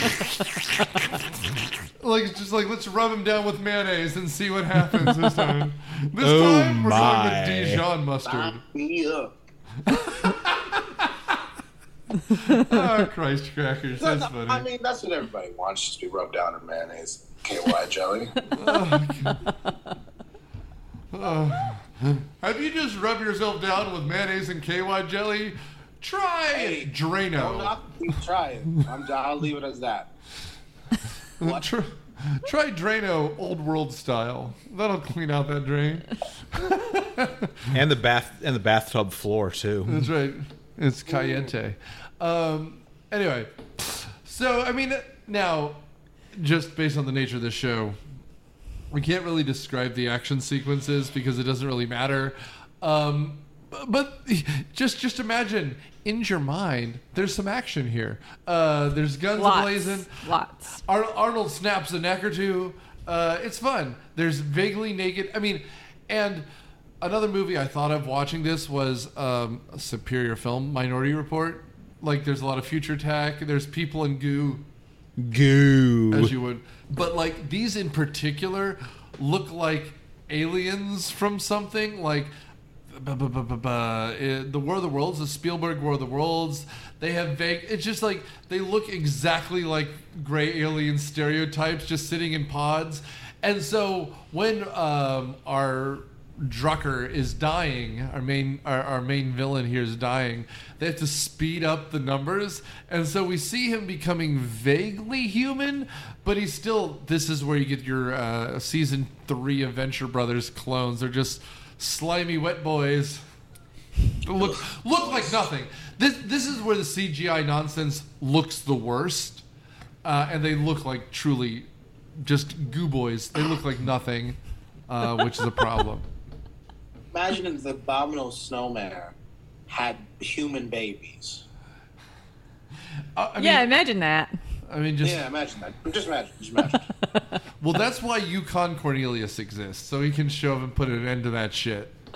Speaker 2: like, it's just like, let's rub him down with mayonnaise and see what happens this time. This
Speaker 4: Oh
Speaker 2: time, we're
Speaker 4: my.
Speaker 2: going with Dijon mustard.
Speaker 6: Lock me up.
Speaker 2: Oh, Christ crackers, that's
Speaker 6: I
Speaker 2: funny.
Speaker 6: mean, that's what everybody wants, just to be rubbed down in mayonnaise. K Y jelly.
Speaker 2: Have you just rubbed yourself down with mayonnaise and K Y jelly? Try
Speaker 6: Hey, Don't
Speaker 2: Drano.
Speaker 6: knock me, try it. I'm, I'll leave it as that. What?
Speaker 2: Try, try Drano old world style. That'll clean out that drain.
Speaker 4: And the bath and the bathtub floor too.
Speaker 2: That's right. It's caliente. Um, anyway, so I mean, now, just based on the nature of the show, we can't really describe the action sequences because it doesn't really matter. Um, but just just imagine in your mind, there's some action here. Uh, there's guns
Speaker 3: Lots.
Speaker 2: blazing.
Speaker 3: Lots.
Speaker 2: Ar- Arnold snaps a neck or two. Uh, it's fun. There's vaguely naked. I mean, and another movie I thought of watching this was um, a superior film, Minority Report. Like, there's a lot of future tech. There's people in goo,
Speaker 4: Goo.
Speaker 2: as you would. But, like, these in particular look like aliens from something. Like, bu- bu- bu- bu- bu- uh, the War of the Worlds, the Spielberg War of the Worlds. They have vague... It's just like, they look exactly like gray alien stereotypes just sitting in pods. And so, when um, our... Drucker is dying, our main our, our main villain here is dying, they have to speed up the numbers, and so we see him becoming vaguely human, but he's still, this is where you get your uh, season three of Venture Brothers clones. They're just slimy wet boys. Look look like nothing. This this is where the C G I nonsense looks the worst, uh, and they look like truly just goo boys. They look like nothing, uh, which is a problem.
Speaker 6: Imagine if the Abominable Snowman had human babies.
Speaker 2: Uh, I mean,
Speaker 3: Yeah, imagine that.
Speaker 2: I mean, just
Speaker 6: Yeah, imagine that. Just imagine. Just imagine.
Speaker 2: well, that's why Yukon Cornelius exists, so he can show up and put an end to that shit.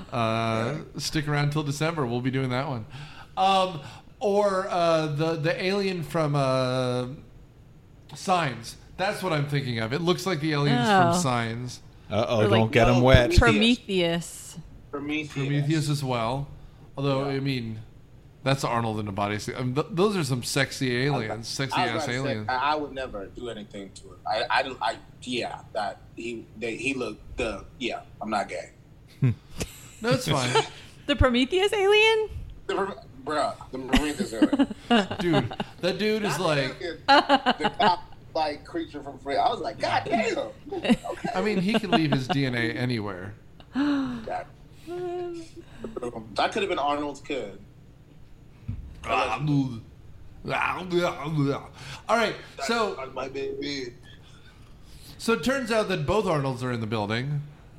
Speaker 2: Uh, stick around till December. We'll be doing that one. Um, or uh, the the alien from uh, Signs. That's what I'm thinking of. It looks like the aliens
Speaker 3: Oh.
Speaker 2: from Signs.
Speaker 4: Uh oh,
Speaker 3: Or like-
Speaker 4: don't get them
Speaker 6: No,
Speaker 4: wet.
Speaker 3: Prometheus.
Speaker 6: Prometheus.
Speaker 2: Prometheus as well. Although,
Speaker 6: Yeah.
Speaker 2: I mean, that's Arnold in a bodysuit. I mean, th- those are some sexy aliens, sexy
Speaker 6: I was
Speaker 2: ass
Speaker 6: about to say,
Speaker 2: aliens.
Speaker 6: I, I would never do anything to it. I, I, don't- I yeah, that he, they, he looked the, yeah, I'm not gay.
Speaker 2: No, it's fine.
Speaker 3: The Prometheus alien?
Speaker 6: The, bruh, the Prometheus alien.
Speaker 2: Dude, that dude is like,
Speaker 6: the top, like creature from free. I was like, God damn. Okay.
Speaker 2: I mean, he can leave his D N A anywhere.
Speaker 6: That, that could have been Arnold's kid.
Speaker 2: All right, so
Speaker 6: That's my baby.
Speaker 2: so it turns out that both Arnolds are in the building.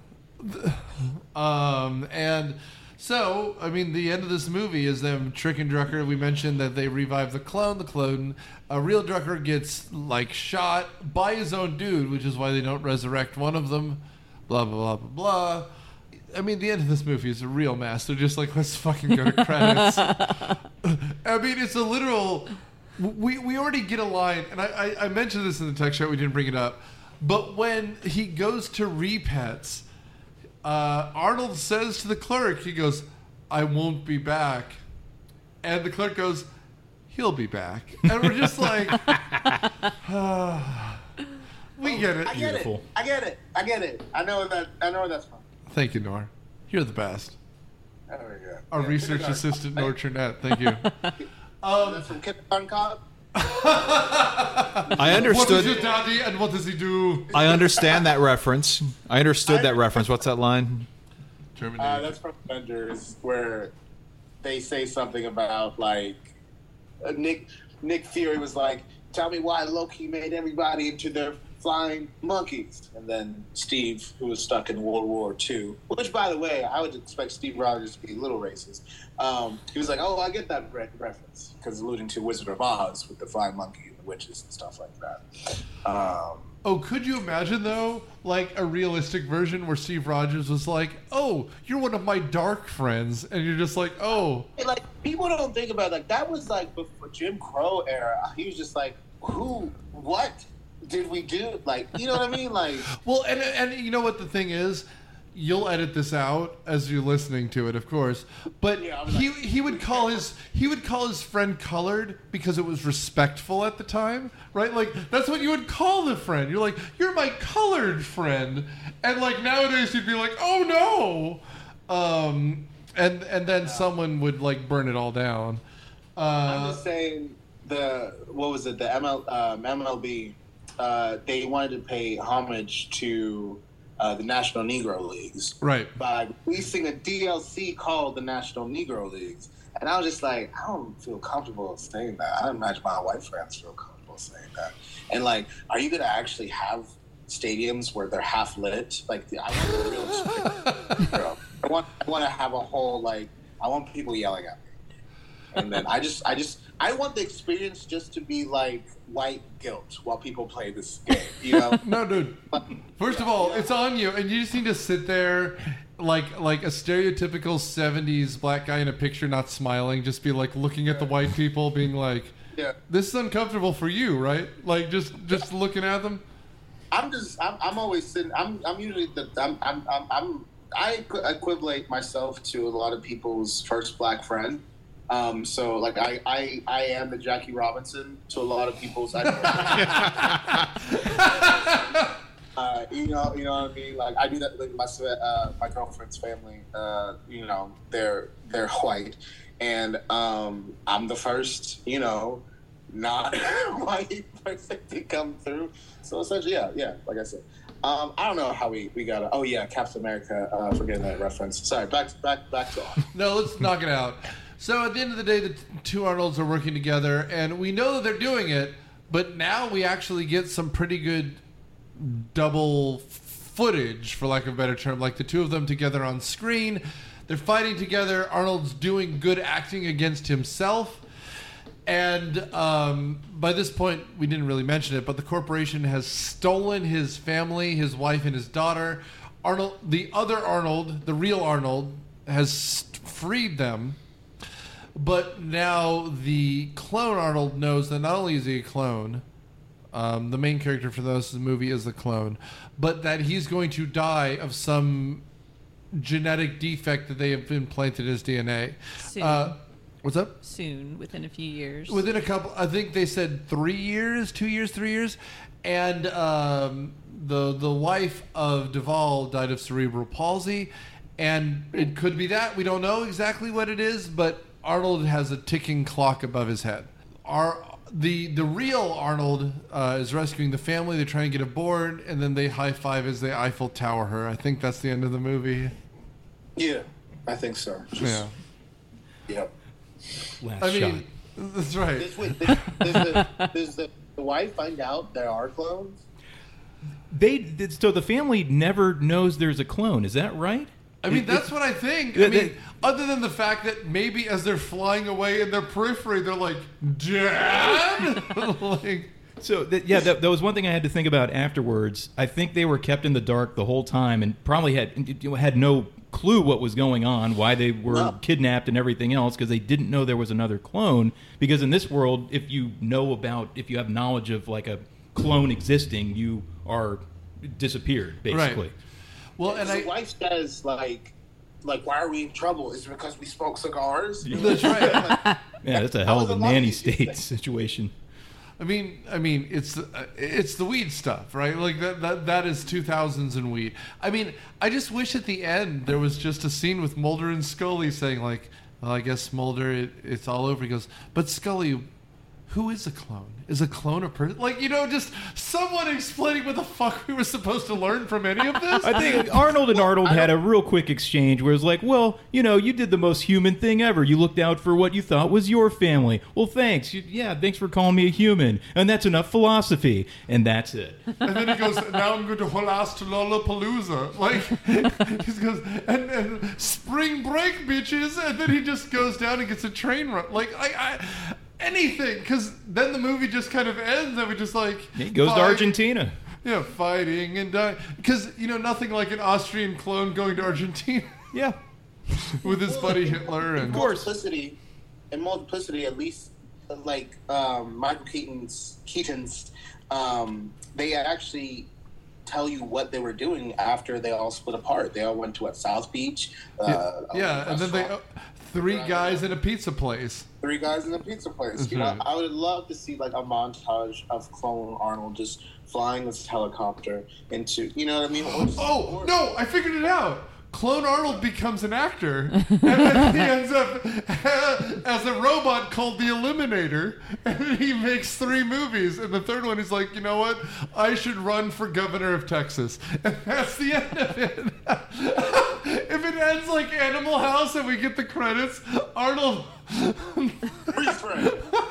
Speaker 2: Um, and so, I mean, the end of this movie is them tricking Drucker. We mentioned that they revive the clone. The clone, a real Drucker gets like shot by his own dude, which is why they don't resurrect one of them. Blah blah blah blah blah. I mean, the end of this movie is a real mess. They're just like, let's fucking go to credits. I mean, it's a literal. We we already get a line, and I, I, I mentioned this in the text chat. We didn't bring it up, but when he goes to Repets, uh, Arnold says to the clerk, he goes, "I won't be back," and the clerk goes, "He'll be back," and we're just like, ah, we get it.
Speaker 6: I get
Speaker 5: Beautiful.
Speaker 6: it. I get it. I get it. I know that. I know that's fine.
Speaker 2: Thank you, Nor. You're the best.
Speaker 6: There we go.
Speaker 2: Our
Speaker 6: Yeah,
Speaker 2: research
Speaker 6: kindergarten.
Speaker 2: assistant, Nor Trinette. Thank you.
Speaker 6: Um, that's from Kindergarten Cop.
Speaker 4: I
Speaker 2: What is
Speaker 4: understood.
Speaker 2: your daddy and what does he do?
Speaker 4: I understand that reference. I understood that reference. What's that line?
Speaker 2: Terminator.
Speaker 6: Uh, that's from Avengers, where they say something about like uh, Nick Nick Fury was like, "Tell me why Loki made everybody into their flying monkeys," and then Steve, who was stuck in World War Two, which, by the way, I would expect Steve Rogers to be a little racist. Um, he was like, "Oh, I get that re- reference," because alluding to Wizard of Oz with the flying monkey and the witches and stuff like that. Um,
Speaker 2: Oh, could you imagine though, like a realistic version where Steve Rogers was like, "Oh, you're one of my dark friends," and you're just like, "Oh,
Speaker 6: And, like, people don't think about like that was like before Jim Crow era. He was just like, who, what did we do? Like, you know what I mean? Like,
Speaker 2: well." And and you know what the thing is, you'll edit this out as you're listening to it, of course. But
Speaker 6: Yeah, I'm
Speaker 2: he
Speaker 6: like-
Speaker 2: he would call his he would call his friend colored because it was respectful at the time, right? Like that's what you would call the friend. You're like, "You're my colored friend," and like nowadays you'd be like, "Oh no," um, and and then someone would like burn it all down.
Speaker 6: I'm
Speaker 2: Uh,
Speaker 6: just saying the what was it? The M L um, M L B. Uh, they wanted to pay homage to uh, the National Negro Leagues
Speaker 2: right.
Speaker 6: by releasing a D L C called the National Negro Leagues, and I was just like, I don't feel comfortable saying that. I don't imagine my white friends feel comfortable saying that. And like, are you gonna actually have stadiums where they're half lit? Like, I want the real experience. Bro. I want I want to have a whole like I want people yelling at me, and then I just I just I want the experience just to be like white guilt while people play this game. You know?
Speaker 2: No, dude. First of all, it's on you, and you just need to sit there, like like a stereotypical seventies black guy in a picture, not smiling, just be like looking at the white people, being like,
Speaker 6: Yeah.
Speaker 2: "This is uncomfortable for you, right?" Like just just looking at them.
Speaker 6: I'm just I'm, I'm always sitting. I'm I'm usually the I'm I'm I'm, I'm I equi- equivalate myself to a lot of people's first black friend. Um, so like I, I I am the Jackie Robinson to a lot of people's. I, uh, you know you know what I mean. Like I do that with my uh, my girlfriend's family. Uh, you know they're they're white, and um, I'm the first you know not white person to come through. So essentially, yeah, yeah. Like I said. Um, I don't know how we, we got to... Oh, yeah, Captain America. Uh, forgetting that reference. Sorry, back back back to off.
Speaker 2: No, let's knock it out. So at the end of the day, the t- two Arnolds are working together, and we know that they're doing it, but now we actually get some pretty good double footage, for lack of a better term, like the two of them together on screen. They're fighting together. Arnold's doing good acting against himself. And um, by this point, we didn't really mention it, but the corporation has stolen his family, his wife and his daughter. Arnold, the other Arnold, the real Arnold, has freed them, but now the clone Arnold knows that not only is he a clone, um, the main character for those in the movie is the clone, but that he's going to die of some genetic defect that they have implanted in his D N A.
Speaker 3: Soon.
Speaker 2: Uh, what's up?
Speaker 3: Soon, within a few years.
Speaker 2: Within a couple, I think they said three years, two years, three years, and um, the the wife of Duvall died of cerebral palsy, and it could be that. We don't know exactly what it is, but Arnold has a ticking clock above his head. Our the the real Arnold uh, is rescuing the family. They try and get aboard, and then they high five as they Eiffel Tower her. I think that's the end of the movie.
Speaker 6: Yeah, I think so. Just,
Speaker 2: Yeah.
Speaker 6: Yep.
Speaker 5: Last
Speaker 2: I
Speaker 5: shot.
Speaker 2: mean, that's right.
Speaker 6: Does, wait, does, does, the, does the, the wife find out there are clones?
Speaker 5: They did, so the family never knows there's a clone. Is that right?
Speaker 2: I mean,
Speaker 5: It-
Speaker 2: that's
Speaker 5: it-
Speaker 2: what I think.
Speaker 5: Yeah,
Speaker 2: I mean,
Speaker 5: they-
Speaker 2: other than the fact that maybe as they're flying away in their periphery, they're like, Dad? like,
Speaker 5: So that, yeah, that, that was one thing I had to think about afterwards. I think they were kept in the dark the whole time and probably had you know, had no clue what was going on, why they were
Speaker 6: No.
Speaker 5: kidnapped and everything else, because they didn't know there was another clone. Because in this world, if you know about, if you have knowledge of like a clone existing, you are disappeared basically.
Speaker 2: Right. well, and
Speaker 6: the
Speaker 2: I.
Speaker 6: wife says, like, like, why are we in trouble? Is it because we smoke cigars?
Speaker 2: That's right.
Speaker 5: Yeah, that's a hell of
Speaker 6: was
Speaker 5: a
Speaker 6: a lot
Speaker 5: nanny
Speaker 6: easier
Speaker 5: state
Speaker 6: thing.
Speaker 5: situation.
Speaker 2: I mean, I mean, it's uh, it's the weed stuff, right? Like that that that is two thousands and weed. I mean, I just wish at the end there was just a scene with Mulder and Scully saying like, well, I guess Mulder, it, it's all over. He goes, but Scully, who is a clone? Is a clone a person? Like, you know, just someone explaining what the fuck we were supposed to learn from any of this.
Speaker 5: I think Arnold and Arnold had a real quick exchange where it's like, well, you know, you did the most human thing ever. You looked out for what you thought was your family. Well, thanks. You, yeah, thanks for calling me a human. And that's enough philosophy. And that's it.
Speaker 2: And then he goes, now I'm going to Holas to Lollapalooza. Like, he goes, and, and spring break, bitches. And then he just goes down and gets a train run. Like, I, I anything. Because then the movie just kind of ends and we just like.
Speaker 5: He goes to
Speaker 2: fight-
Speaker 5: Argentina.
Speaker 2: Yeah, fighting and dying. Because, you know, nothing like an Austrian clone going to Argentina
Speaker 5: Yeah.
Speaker 2: with his buddy Hitler. And,
Speaker 5: Of course.
Speaker 6: Multiplicity, in Multiplicity, at least, like, um, Michael Keaton's, Keaton's, um, they actually tell you what they were doing after they all split apart. They all went to, what, South Beach? Uh,
Speaker 2: yeah,
Speaker 6: a
Speaker 2: and then they.
Speaker 6: restaurant.
Speaker 2: Uh, three guys in a pizza place.
Speaker 6: Three guys in a pizza place. You
Speaker 2: Mhm.
Speaker 6: know, I would love to see like a montage of Clone Arnold just flying this helicopter into, you know what I mean? Or just-
Speaker 2: Oh,
Speaker 6: or-
Speaker 2: no, I figured it out. Clone Arnold becomes an actor, and then he ends up as a robot called the Eliminator, and then he makes three movies. And the third one, he's like, you know what? I should run for governor of Texas. And that's the end of it. If it ends like Animal House and we get the credits, Arnold...
Speaker 6: Freeze frame.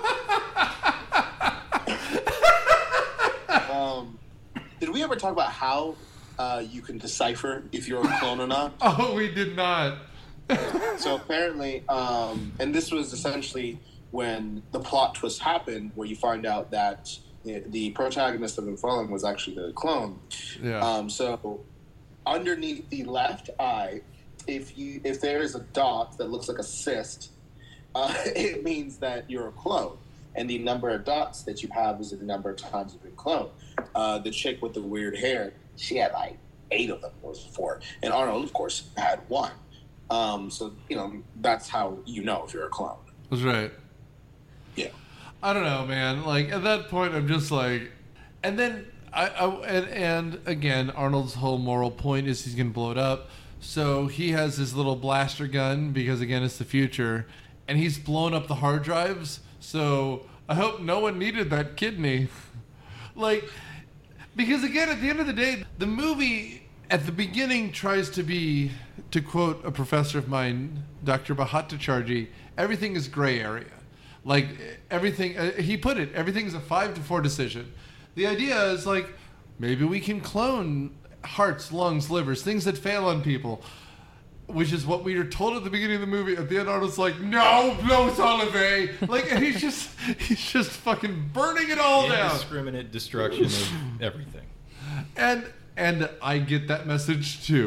Speaker 6: um, did we ever talk about how uh, you can decipher if you're a clone or not?
Speaker 2: Oh, we did not.
Speaker 6: So apparently, um, and this was essentially when the plot twist happened, where you find out that the, the protagonist of Fallen was actually the clone.
Speaker 2: Yeah.
Speaker 6: Um, so underneath the left eye, if you if there is a dot that looks like a cyst, uh, it means that you're a clone. And the number of dots that you have is the number of times you've been cloned. Uh, the chick with the weird hair, she had like eight of them, or four. And Arnold, of course, had one. Um, so, you know, that's how you know if you're a clone.
Speaker 2: That's right.
Speaker 6: Yeah.
Speaker 2: I don't know, man. Like at that point, I'm just like, and then I, I and, and again, Arnold's whole moral point is he's gonna blow it up. So he has his little blaster gun because again, it's the future, and he's blown up the hard drives. So I hope no one needed that kidney. Like, because again, at the end of the day, the movie at the beginning tries to be, to quote a professor of mine, Doctor Bhattacharjee, everything is gray area. Like everything, uh, he put it, everything's a five to four decision. The idea is like, maybe we can clone hearts, lungs, livers, things that fail on people. Which is what we were told at the beginning of the movie. At the end, Arnold's like, "No, no, Olive." Like, and he's just, he's just fucking burning it all down.
Speaker 5: Indiscriminate destruction of everything.
Speaker 2: And and I get that message too.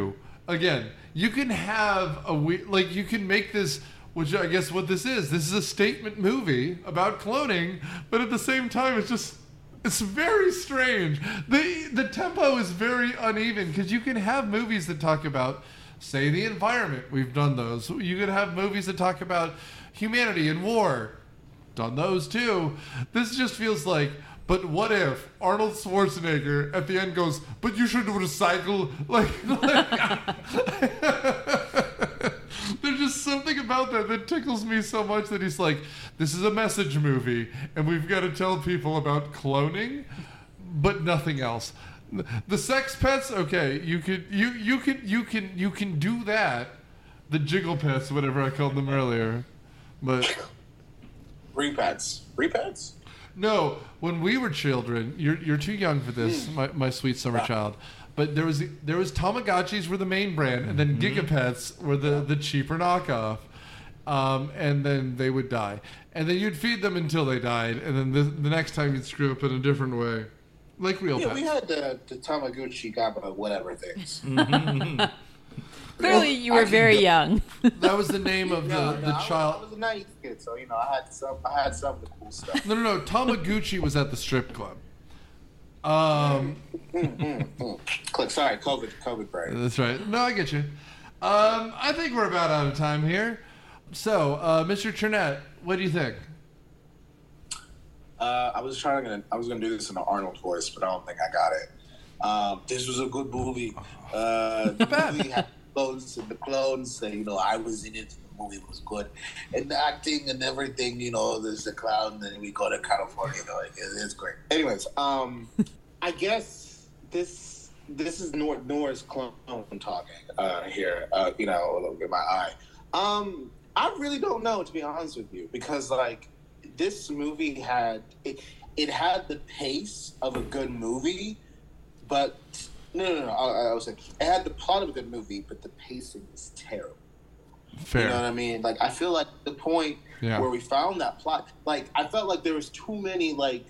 Speaker 2: again, you can have a we like you can make this, which I guess what this is. This is a statement movie about cloning, but at the same time, it's just it's very strange. the The tempo is very uneven because you can have movies that talk about, say, the environment. We've done those. You could have movies that talk about humanity and war. Done those too. This just feels like. But what if Arnold Schwarzenegger at the end goes, but you should recycle? Like, like there's just something about that that tickles me so much that he's like, this is a message movie, and we've got to tell people about cloning, but nothing else. The sex pets, okay, you could you you can you can you can do that. The jiggle pets, whatever I called them earlier, but
Speaker 6: Repets. Repets?
Speaker 2: no, when we were children, you're you're too young for this, my, my sweet summer child. But there was there was Tamagotchis were the main brand, and then Gigapets were the, the cheaper knockoff, um, and then they would die, and then you'd feed them until they died, and then the, the next time you'd screw up in a different way, like real
Speaker 6: Yeah,
Speaker 2: pets.
Speaker 6: we had the, the Tamagotchi Gabba whatever things.
Speaker 3: Clearly, you were
Speaker 6: I-
Speaker 3: very young.
Speaker 2: That was the name of the,
Speaker 6: No,
Speaker 2: the
Speaker 6: no, I,
Speaker 2: child.
Speaker 6: I was a nineties kid, so you know I had some I had some of the cool stuff.
Speaker 2: No, no, no. Tamaguchi was at the strip club. Um,
Speaker 6: Click. Sorry, COVID, COVID brain.
Speaker 2: that's right. No, I get you. Um, I think we're about out of time here. So, uh, Mister Trinette, what do you think?
Speaker 6: Uh, I was trying to. I was gonna do this in an Arnold voice, but I don't think I got it. Um, this was a good movie. Uh, the movie had clones, and the clones. And, you know, I was in it. The movie was good, and the acting and everything. You know, there's a clown, and we go to California. You know, like, it, it's great. Anyways, um, I guess this this is Nor- Nora's clone talking uh, here. Uh, you know, a little bit in my eye. Um, I really don't know, to be honest with you, because like this movie had it, it had the pace of a good movie, but no, no, no. I, I was saying it had the plot of a good movie, but the pacing was terrible.
Speaker 2: Fair.
Speaker 6: You know what I mean? Like I feel like the point
Speaker 2: Yeah.
Speaker 6: where we found that plot, like I felt like there was too many like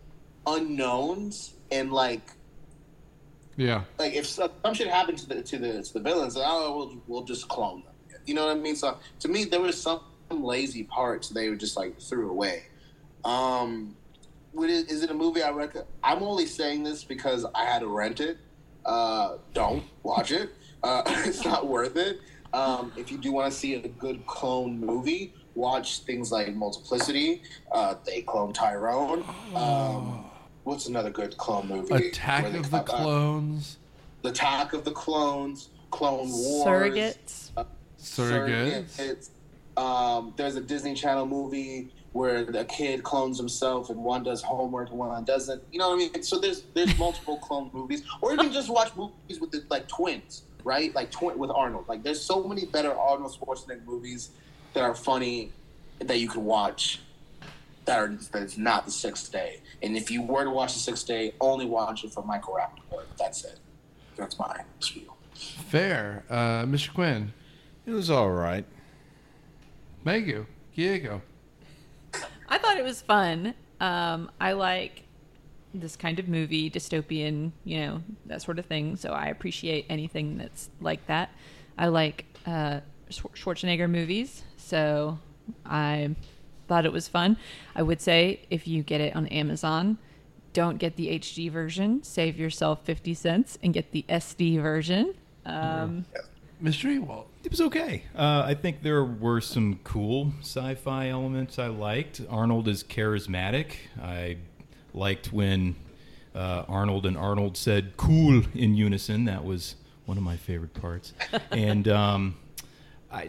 Speaker 6: unknowns and like
Speaker 2: Yeah.
Speaker 6: like if some shit happened to the to the to the villains, oh, we'll we'll just clone them. You know what I mean? So to me, there was some lazy parts they were just like threw away. Um, would it, is it a movie I recommend? I'm only saying this because I had to rent it. Uh, don't watch it. Uh, it's not worth it. Um, if you do want to see a good clone movie, watch things like Multiplicity. Uh, they clone Tyrone. Um, what's another good clone movie?
Speaker 2: Attack
Speaker 6: where they
Speaker 2: of the
Speaker 6: clone- uh,
Speaker 2: Clones.
Speaker 6: The Attack of the Clones. Clone Wars.
Speaker 3: Surrogates.
Speaker 2: Surrogates.
Speaker 6: Surrogates. Um, there's a Disney Channel movie where the kid clones himself and one does homework and one doesn't. You know what I mean? So there's there's multiple clone movies, or even just watch movies with the, like twins, right? Like twin with Arnold. Like there's so many better Arnold Schwarzenegger movies that are funny that you can watch. That are that's not The Sixth Day. And if you were to watch The Sixth Day, only watch it for Michael Rappaport. That's it. That's my spiel.
Speaker 2: Fair. Uh, Mister Quinn.
Speaker 4: It was all right.
Speaker 2: Thank you. Diego.
Speaker 3: I thought it was fun. Um, I like this kind of movie, dystopian, you know, that sort of thing. So I appreciate anything that's like that. I like uh, Schwarzenegger movies, so I thought it was fun. I would say if you get it on Amazon, don't get the H D version. Save yourself fifty cents and get the S D version. Um,
Speaker 2: Mister Ewald.
Speaker 5: It was okay. Uh, I think there were some cool sci-fi elements I liked. Arnold is charismatic. I liked when uh, Arnold and Arnold said "cool" in unison. That was one of my favorite parts. And um, I,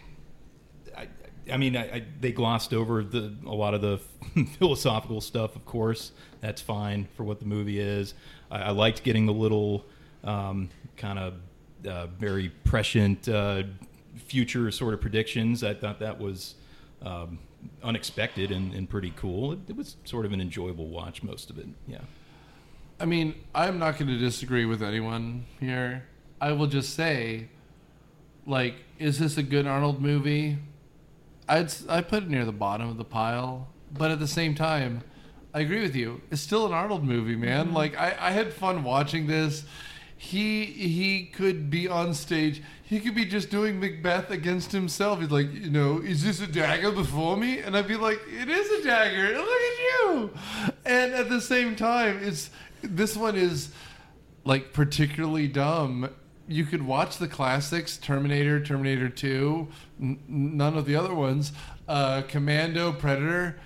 Speaker 5: I, I mean, I, I, they glossed over the a lot of the philosophical stuff. Of course, that's fine for what the movie is. I, I liked getting the little um, kind of. Uh, very prescient uh, future sort of predictions. I thought that was um, unexpected and, and pretty cool. It, it was sort of an enjoyable watch, most of it. Yeah.
Speaker 2: I mean, I'm not going to disagree with anyone here. I will just say, like, is this a good Arnold movie? I'd I put it near the bottom of the pile, but at the same time, I agree with you. It's still an Arnold movie, man. Like, I, I had fun watching this. he he could be on stage. He could be just doing Macbeth against himself. He's like, you know, is this a dagger before me? And I'd be like, it is a dagger. Look at you. And at the same time, it's this one is like particularly dumb. You could watch the classics, Terminator, Terminator two, n- none of the other ones, uh, Commando, Predator,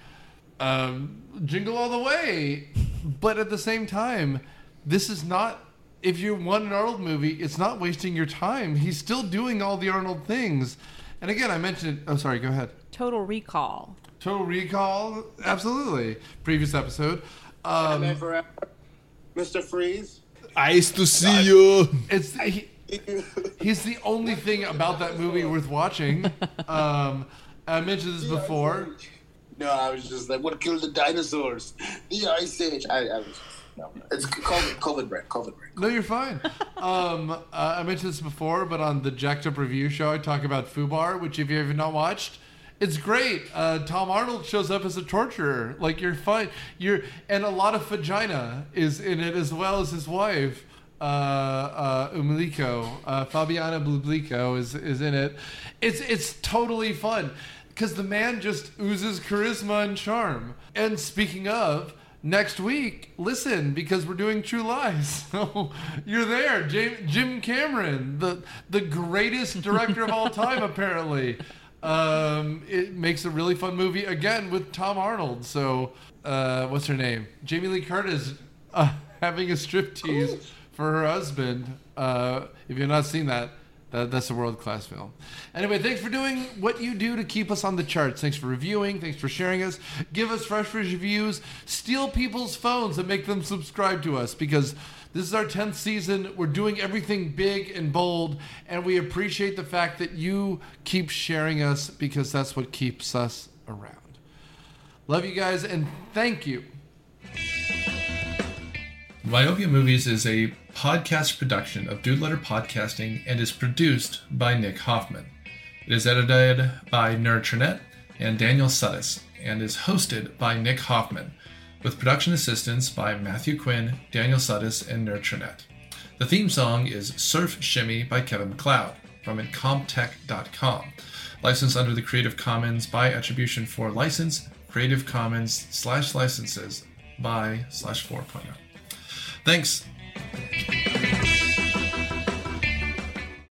Speaker 2: um, Jingle All the Way. But at the same time, this is not, if you want an Arnold movie, it's not wasting your time. He's still doing all the Arnold things. And again, I mentioned it. Oh, sorry, go ahead.
Speaker 3: Total Recall.
Speaker 2: Total Recall, absolutely. Previous episode. Um,
Speaker 6: Batman Forever, Mister Freeze.
Speaker 4: Nice to see you.
Speaker 2: It's he, he's the only thing about that movie worth watching. Um, I mentioned this before.
Speaker 6: No, I was just like, what killed the dinosaurs? The Ice Age. I, I was just, no, it's COVID, COVID break, COVID break.
Speaker 2: No, you're fine. Um, uh, I mentioned this before, but on the Jacked Up Review Show, I talk about Fubar, which if you have not watched, it's great. Uh, Tom Arnold shows up as a torturer. Like, you're fine. You're and a lot of vagina is in it as well as his wife, uh, uh, Umilico. Uh, Fabiana Bublico is is in it. It's it's totally fun because the man just oozes charisma and charm. And speaking of, next week, listen, because we're doing True Lies. So you're there, Jim, Jim Cameron, the the greatest director of all time, apparently. Um, it makes a really fun movie again with Tom Arnold. So, uh, what's her name? Jamie Lee Curtis uh, having a striptease for her husband. Uh, if you've not seen that, that that's a world-class film. Anyway, thanks for doing what you do to keep us on the charts. Thanks for reviewing. Thanks for sharing us. Give us fresh reviews. Steal people's phones and make them subscribe to us because this is our tenth season. We're doing everything big and bold, and we appreciate the fact that you keep sharing us because that's what keeps us around. Love you guys, and thank you.
Speaker 1: Myopia Movies is a podcast production of Dude Letter Podcasting and is produced by Nick Hoffman. It is edited by Nerd Trinette and Daniel Suttis and is hosted by Nick Hoffman, with production assistance by Matthew Quinn, Daniel Suttis, and Nerd Trinette. The theme song is Surf Shimmy by Kevin MacLeod from incompetech dot com. Licensed under the Creative Commons by Attribution four license, Creative Commons slash licenses by slash four point oh. Thanks.